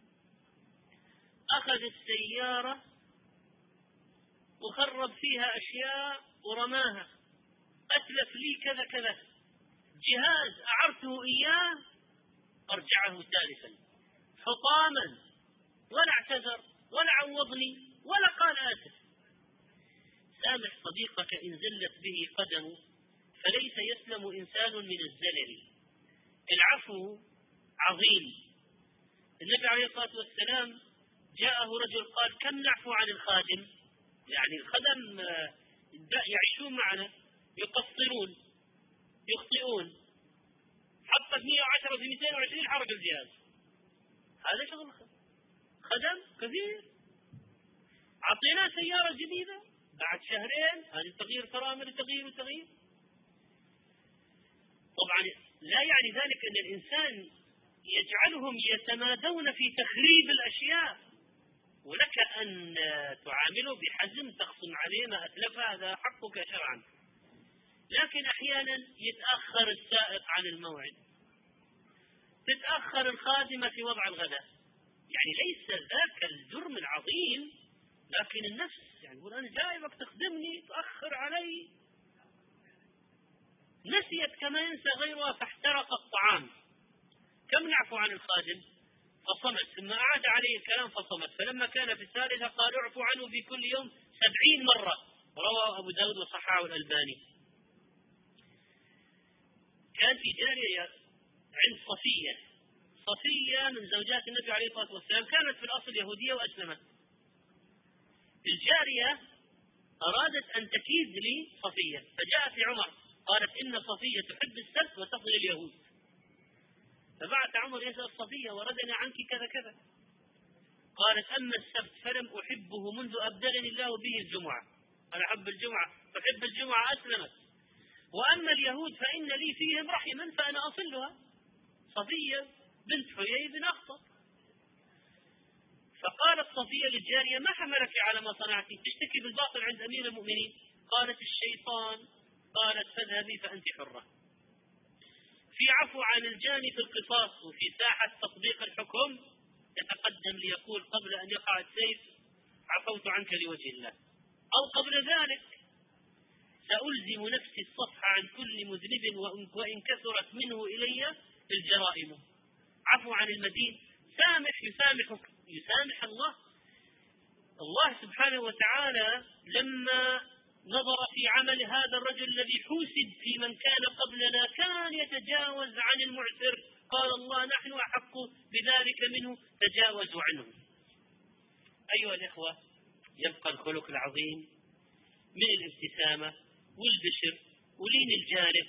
أخذ السيارة وخرب فيها أشياء ورماها، أتلف لي كذا كذا، جهاز أعرته إياه أرجعه تالفا حطاما، ولا اعتذر ولا عوضني ولا قال آسف. سامح صديقك إن زلت به قدمه فليس يسلم إنسان من الزلل. العفو عظيم. النبي عليه الصلاة والسلام جاءه رجل قال كم نعفو عن الخادم؟ يعني الخدم يعيشون معنا، يقصرون، يخطئون، حطت مئة وعشرة في مئتين وعشرين حرق الجهاز. هذا شغل خدم كثير. عطيناه سيارة جديدة بعد شهرين، هذه تغيير فرامل، تغيير وتغيير. طبعا لا يعني ذلك أن الإنسان يجعلهم يتمادون في تخريب الأشياء، ولك أن تعامله بحزم، تخصم عليه ما أتلفه، هذا حقك شرعا. لكن أحيانا يتأخر السائق عن الموعد، تتأخر الخادمة في وضع الغداء، يعني ليس ذاك الجرم العظيم، لكن النفس يعني يقول أنا جايبك تخدمني تأخر علي. نسيت كما ينسى غيرها فاحترق الطعام. كم نعفو عن الخادم؟ فصمت، ثم أعاد عليه الكلام فصمت، فلما كان في الثالثة قال اعفو عنه في كل يوم سبعين مرة. رواه أبو داود وصححه الألباني. كان في جارية عند صفية، صفية من زوجات النبي عليه الصلاة والسلام كانت في الأصل يهودية وأسلمت. الجارية أرادت أن تكيد لي صفية، فجاءت لعمر قالت إن صفية تحب السبت وتقضي اليهود، فبعث عمر يسأل صفية وردنا عنك كذا كذا، قالت أما السبت فلم أحبه منذ أبدلني الله به الجمعة، أنا أحب الجمعة، فحب الجمعة أسلمت، وأما اليهود فإن لي فيهم رحما فأنا أصلها. صفية بنت حيي بن أخطب. فقالت صفية للجارية ما حملك على ما صنعت؟ تشتكي بالباطل عند أمير المؤمنين؟ قالت الشيطان. قالت فاذهبي فأنت حرة. في عفو عن الجاني في القصاص وفي ساحة تطبيق الحكم يتقدم ليقول قبل أن يقع السيف عفوت عنك لوجه الله، أو قبل ذلك سألزم نفسي الصفح عن كل مذنب وإن كثرت منه إلي الجرائم. عفو عن المدين، سامح يسامحك يسامح الله. الله سبحانه وتعالى لما نظر في عمل هذا الرجل الذي حوسب في من كان قبلنا كان يتجاوز عن المعسر، قال الله نحن أحق بذلك منه تجاوزوا عنه. أيها الإخوة، يبقى الخلق العظيم من الابتسامة والبشر ولين الجانب.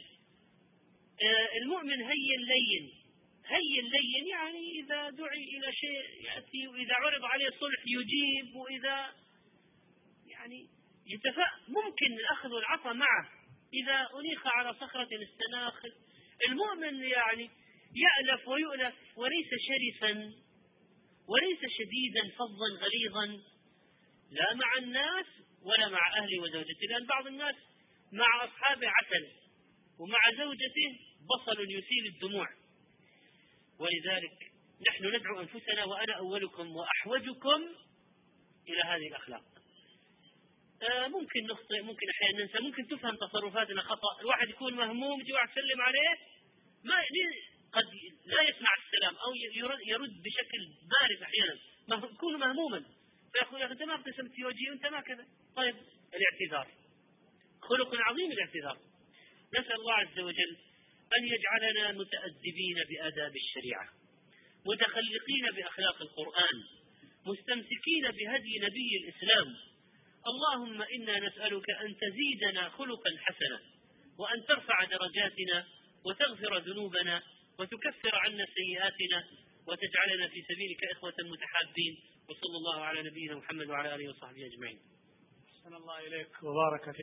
آه المؤمن هين لين، هين لين يعني إذا دعي إلى شيء يأتي، وإذا عرض عليه صلح يجيب، وإذا يعني يتفا ممكن الأخذ والعطاء معه، إذا أنيخ على صخرة استناخ. المؤمن يعني يألف ويؤلف وليس شرسا وليس شديدا فظا غليظا، لا مع الناس ولا مع أهله وزوجته، لأن بعض الناس مع أصحابه عسل ومع زوجته بصل يسيل الدموع. ولذلك نحن ندعو أنفسنا وأنا أولكم وأحوجكم إلى هذه الأخلاق. آه ممكن نخطئ، ممكن أحيانا ننسى، ممكن تفهم تصرفاتنا خطأ، الواحد يكون مهموم يجي واحد يسلم عليه ما قد لا يسمع السلام أو يرد بشكل بارد، أحيانا يكون مهموما فيقول أنت ما ابتسمت في وجهي وأنت ما كذا. طيب الاعتذار خلق عظيم، الاعتذار. نسأل الله عز وجل أن يجعلنا متأدبين بآداب الشريعة، متخلقين بأخلاق القرآن، مستمسكين بهدي نبي الإسلام. اللهم إنا نسألك أن تزيدنا خلقا حسنا، وأن ترفع درجاتنا، وتغفر ذنوبنا، وتكفر عنا سيئاتنا، وتجعلنا في سبيلك إخوة متحابين. وصلى الله على نبينا محمد وعلى آله وصحبه أجمعين. أحسن الله إليك وبارك فيك.